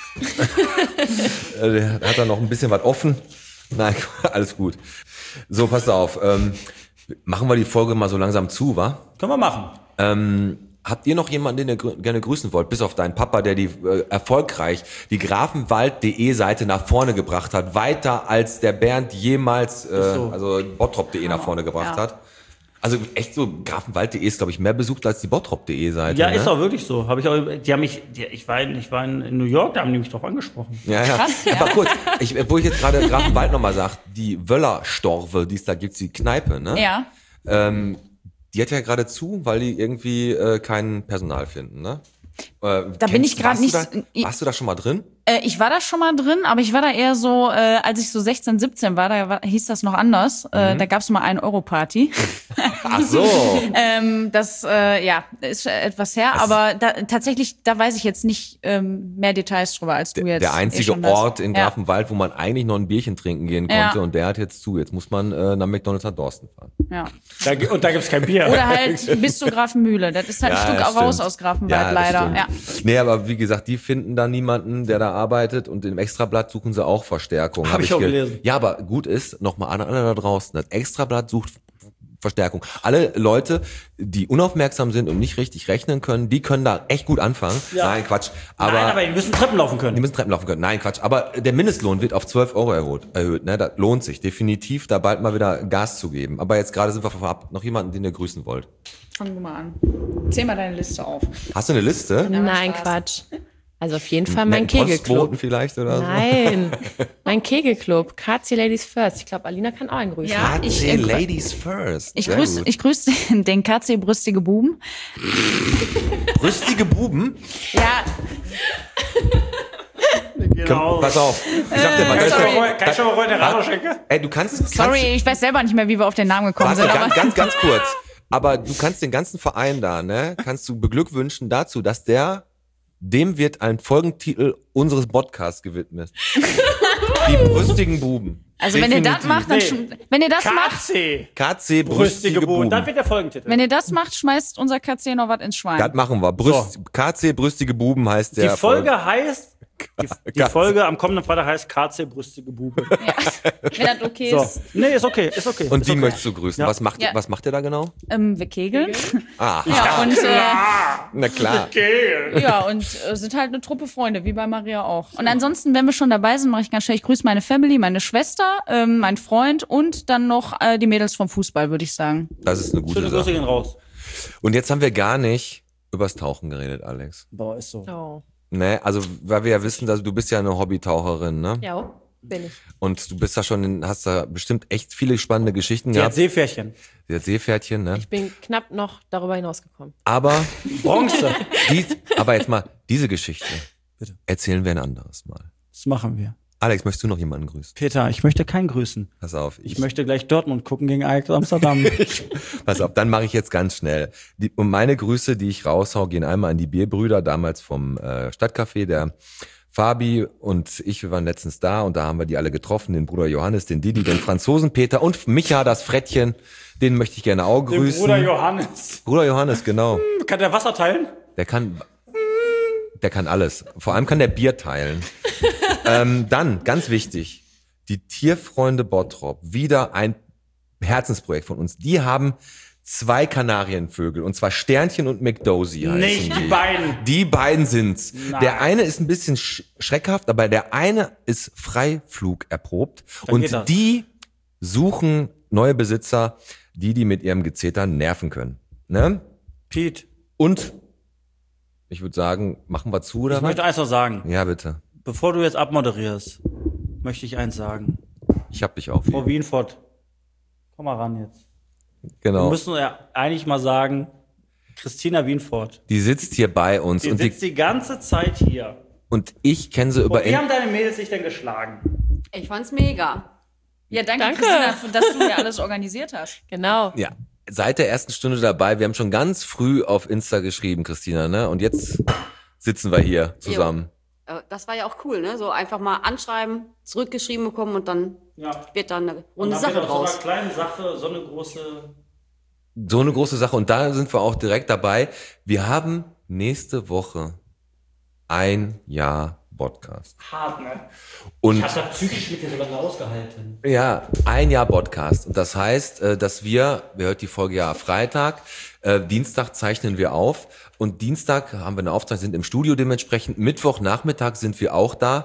Der hat da noch ein bisschen was offen. Nein, alles gut. So, passt auf. Machen wir die Folge mal so langsam zu, wa? Können wir machen. Habt ihr noch jemanden, den ihr gerne grüßen wollt? Bis auf deinen Papa, der die erfolgreich die grafenwald.de Seite nach vorne gebracht hat. Weiter als der Bernd jemals, also bottrop.de nach vorne gebracht hat. Also echt so, grafenwald.de ist, glaube ich, mehr besucht als die bottrop.de Seite. Ja, ne? ist auch wirklich so. Ich war in New York, da haben die mich doch angesprochen. Ja. Aber kurz, wo ich jetzt gerade Grafenwald nochmal sage, die Wöllerstorve, die es da gibt, die Kneipe, ne? Ja. Die hat ja gerade zu, weil die irgendwie kein Personal finden, ne? Da bin ich gerade nicht. Warst du da schon mal drin? Ich war da schon mal drin, aber ich war da eher so, als ich so 16, 17 war, hieß das noch anders. Da gab's mal eine Euro-Party. Ach so. Das ist etwas her, aber tatsächlich, da weiß ich jetzt nicht mehr Details drüber als du jetzt. Der einzige schon Ort in Grafenwald, wo man eigentlich noch ein Bierchen trinken gehen konnte, Ja. und der hat jetzt zu. Jetzt muss man nach McDonald's nach Dorsten fahren. Ja. Und da gibt's kein Bier. Oder halt bis zu Grafenmühle. Das ist halt ein Stück das raus stimmt. aus Grafenwald, das leider. stimmt. Ja. Nee, aber wie gesagt, die finden da niemanden, der da arbeitet, und im Extrablatt suchen sie auch Verstärkung. Hab ich auch gelesen. Ja, aber gut ist, nochmal an alle da draußen, das Extrablatt sucht Verstärkung. Alle Leute, die unaufmerksam sind und nicht richtig rechnen können, die können da echt gut anfangen. Ja. Nein, Quatsch. Nein, aber die müssen Treppen laufen Die können. müssen Treppen laufen können. Nein, Quatsch. Aber der Mindestlohn wird auf 12 Euro erhöht. Ne? Das lohnt sich definitiv, da bald mal wieder Gas zu geben. Aber jetzt gerade sind wir vorab. Noch jemanden, den ihr grüßen wollt. Fang du mal an. Zähl mal deine Liste auf. Hast du eine Liste? Nein, Spaß. Quatsch. Also auf jeden Fall mein Netten Kegelclub. Postboten vielleicht oder Nein, mein Kegelclub, KC Ladies First. Ich glaube, Alina kann auch einen grüßen. Ja. so? Ich- KC Ladies First. Ich Sehr grüße gut. den KC Brüstige Buben. Rüstige Buben. Ja, Genau. Pass auf. Ich sag dir mal, Kann ich das- schon mal heute Rado schenken? Ey, du kannst sorry, ich weiß selber nicht mehr, wie wir auf den Namen gekommen warte, sind. Aber ganz kurz. Aber du kannst den ganzen Verein da, ne, kannst du beglückwünschen dazu, dass dem wird ein Folgentitel unseres Podcasts gewidmet. Die brüstigen Buben. also wenn ihr das Definitiv. macht, dann wenn ihr das macht, KC. KC Brüstige Buben. Das Buben. wird der Folgentitel. wenn ihr das macht, schmeißt unser KC noch was ins Schwein. Das machen wir. KC Brüstige Buben heißt Die der Folge heißt, die Folge am kommenden Freitag heißt KC Brüstige Bube. Ja. Wenn das okay So. ist. Nee, ist okay, ist okay. Und ist die okay. möchtest du grüßen. Ja. Was macht ihr da genau? Wir kegeln. Ah, Ja, und na klar. sind halt eine Truppe Freunde, wie bei Maria auch. Und ansonsten, wenn wir schon dabei sind, mache ich ganz schnell, ich grüße meine Family, meine Schwester, mein Freund und dann noch die Mädels vom Fußball, würde ich sagen. Das ist eine gute Schöne Grüße Sache. gehen raus. Und jetzt haben wir gar nicht übers Tauchen geredet, Alex. Boah, ist so. Oh. Ne, also weil wir ja wissen, dass du bist ja eine Hobbytaucherin, ne? Ja, bin ich. Und du bist da hast da bestimmt echt viele spannende Geschichten Die hat gehabt. Seepferdchen. Sie hat Seepferdchen, ne? Ich bin knapp noch darüber hinausgekommen. Aber Bronze. aber jetzt mal diese Geschichte. Bitte. Erzählen wir ein anderes Mal. Das machen wir. Alex, möchtest du noch jemanden grüßen? Peter, ich möchte keinen grüßen. Pass auf. Ich möchte gleich Dortmund gucken gegen Ajax Amsterdam. Pass auf, dann mache ich jetzt ganz schnell. Und meine Grüße, die ich raushau, gehen einmal an die Bierbrüder, damals vom Stadtcafé, der Fabi und ich, wir waren letztens da und da haben wir die alle getroffen, den Bruder Johannes, den Didi, den Franzosen Peter und Micha, das Frettchen, den möchte ich gerne auch Den grüßen. Bruder Johannes. Bruder Johannes, genau. Kann der Wasser teilen? Der kann alles. Vor allem kann der Bier teilen. Dann, ganz wichtig, die Tierfreunde Bottrop, wieder ein Herzensprojekt von uns. Die haben 2 Kanarienvögel, und zwar Sternchen und McDosey heißen Nicht die beiden. Die beiden sind's. Nein. Der eine ist ein bisschen schreckhaft, aber der eine ist Freiflug erprobt. Dann geht Und das. die suchen neue Besitzer, die mit ihrem Gezeter nerven können. Ne? Pete, Und ich würde sagen, machen wir zu, oder ich was? möchte eins noch sagen. Ja, bitte. Bevor du jetzt abmoderierst, möchte ich eins sagen. Ich hab dich auch. Frau Wienfort, komm mal ran jetzt. Wir Genau. müssen ja eigentlich mal sagen, Christina Wienfort, Die sitzt hier bei uns die und, sitzt die ganze Zeit hier. und ich kenne sie über Und wie haben deine Mädels sich denn geschlagen? Ich fand's mega. Ja, danke. Danke. Christina, dass du mir alles organisiert hast. Genau. Ja, seit der ersten Stunde dabei. Wir haben schon ganz früh auf Insta geschrieben, Christina, ne? Und jetzt sitzen wir hier zusammen. Das war ja auch cool, ne? So einfach mal anschreiben, zurückgeschrieben bekommen und dann Ja. wird dann eine Und runde dann Sache wird aus so draus. einer kleinen Sache so eine große. So eine große Sache. Und da sind wir auch direkt dabei. Wir haben nächste Woche ein Jahr Podcast. Hart, ne? Und Ich hab da psychisch mit dir so lange ausgehalten. ja, ein Jahr Podcast. Und das heißt, dass wer hört die Folge ja Freitag, Dienstag zeichnen wir auf und Dienstag haben wir eine Aufzeichnung, sind im Studio dementsprechend. Mittwochnachmittag sind wir auch da.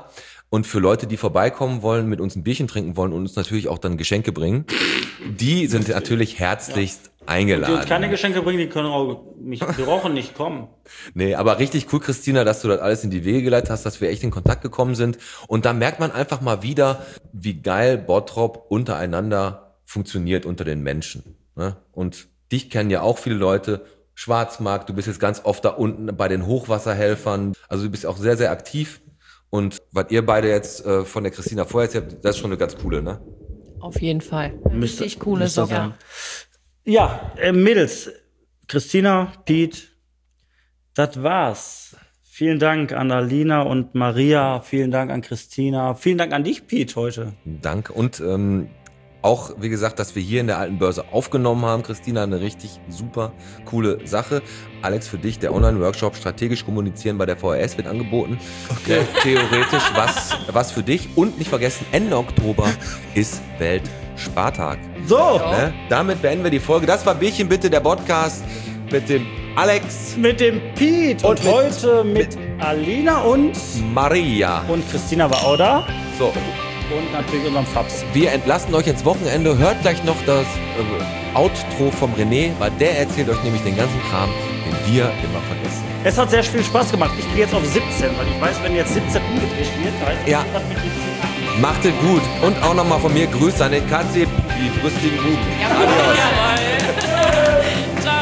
Und für Leute, die vorbeikommen wollen, mit uns ein Bierchen trinken wollen und uns natürlich auch dann Geschenke bringen, die sind natürlich herzlichst eingeladen. Die uns keine Geschenke bringen, die brauchen nicht kommen. Nee, aber richtig cool, Christina, dass du das alles in die Wege geleitet hast, dass wir echt in Kontakt gekommen sind. Und da merkt man einfach mal wieder, wie geil Bottrop untereinander funktioniert unter den Menschen. Ne? Und dich kennen ja auch viele Leute. Schwarzmarkt, du bist jetzt ganz oft da unten bei den Hochwasserhelfern. Also du bist auch sehr, sehr aktiv. Und was ihr beide jetzt von der Christina vorher erzählt, das ist schon eine ganz coole, ne? Auf jeden Fall. Richtig coole müsste Sache. sein. Ja, Mädels, Christina, Pete, das war's. Vielen Dank an Alina und Maria, vielen Dank an Christina, vielen Dank an dich, Pete, heute. Danke. Und auch, wie gesagt, dass wir hier in der Alten Börse aufgenommen haben, Christina, eine richtig super coole Sache. Alex, für dich, der Online-Workshop Strategisch Kommunizieren bei der VHS wird angeboten. Okay. Theoretisch was für dich. Und nicht vergessen, Ende Oktober ist Weltspartag. So. Ne? Damit beenden wir die Folge. Das war Bierchen bitte, der Podcast mit dem Alex. Mit dem Pete und heute mit Alina und Maria. Und Christina war auch da. So. Und natürlich unserem Fabs. Wir entlassen euch ins Wochenende. Hört gleich noch das Outro vom René, weil der erzählt euch nämlich den ganzen Kram, den wir immer vergessen. Es hat sehr viel Spaß gemacht. Ich gehe jetzt auf 17, weil ich weiß, wenn jetzt 17 umgedreht wird, da heißt ja. Das mit 17. Macht es gut. Und auch nochmal von mir Grüße an den KC, die brüstigen Buben. Adios. Ciao.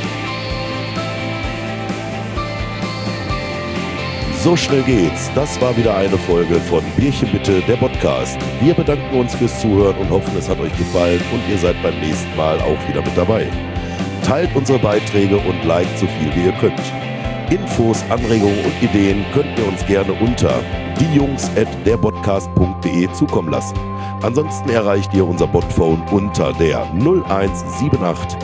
So schnell geht's. Das war wieder eine Folge von Bierchen bitte, der Podcast. Wir bedanken uns fürs Zuhören und hoffen, es hat euch gefallen und ihr seid beim nächsten Mal auch wieder mit dabei. Teilt unsere Beiträge und liked so viel wie ihr könnt. Infos, Anregungen und Ideen könnt ihr uns gerne unter diejungs@derpodcast.de zukommen lassen. Ansonsten erreicht ihr unser Botphone unter der 0178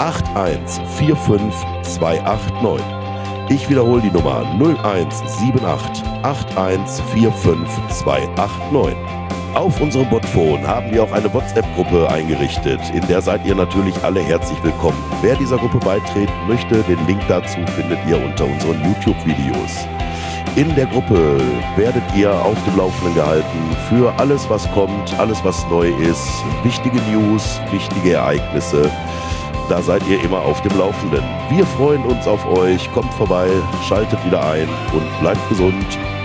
8145 289. Ich wiederhole die Nummer 0178 8145 289. Auf unserem Botphone haben wir auch eine WhatsApp-Gruppe eingerichtet, in der seid ihr natürlich alle herzlich willkommen. Wer dieser Gruppe beitreten möchte, den Link dazu findet ihr unter unseren YouTube-Videos. In der Gruppe werdet ihr auf dem Laufenden gehalten für alles, was kommt, alles, was neu ist, wichtige News, wichtige Ereignisse. Da seid ihr immer auf dem Laufenden. Wir freuen uns auf euch. Kommt vorbei, schaltet wieder ein und bleibt gesund.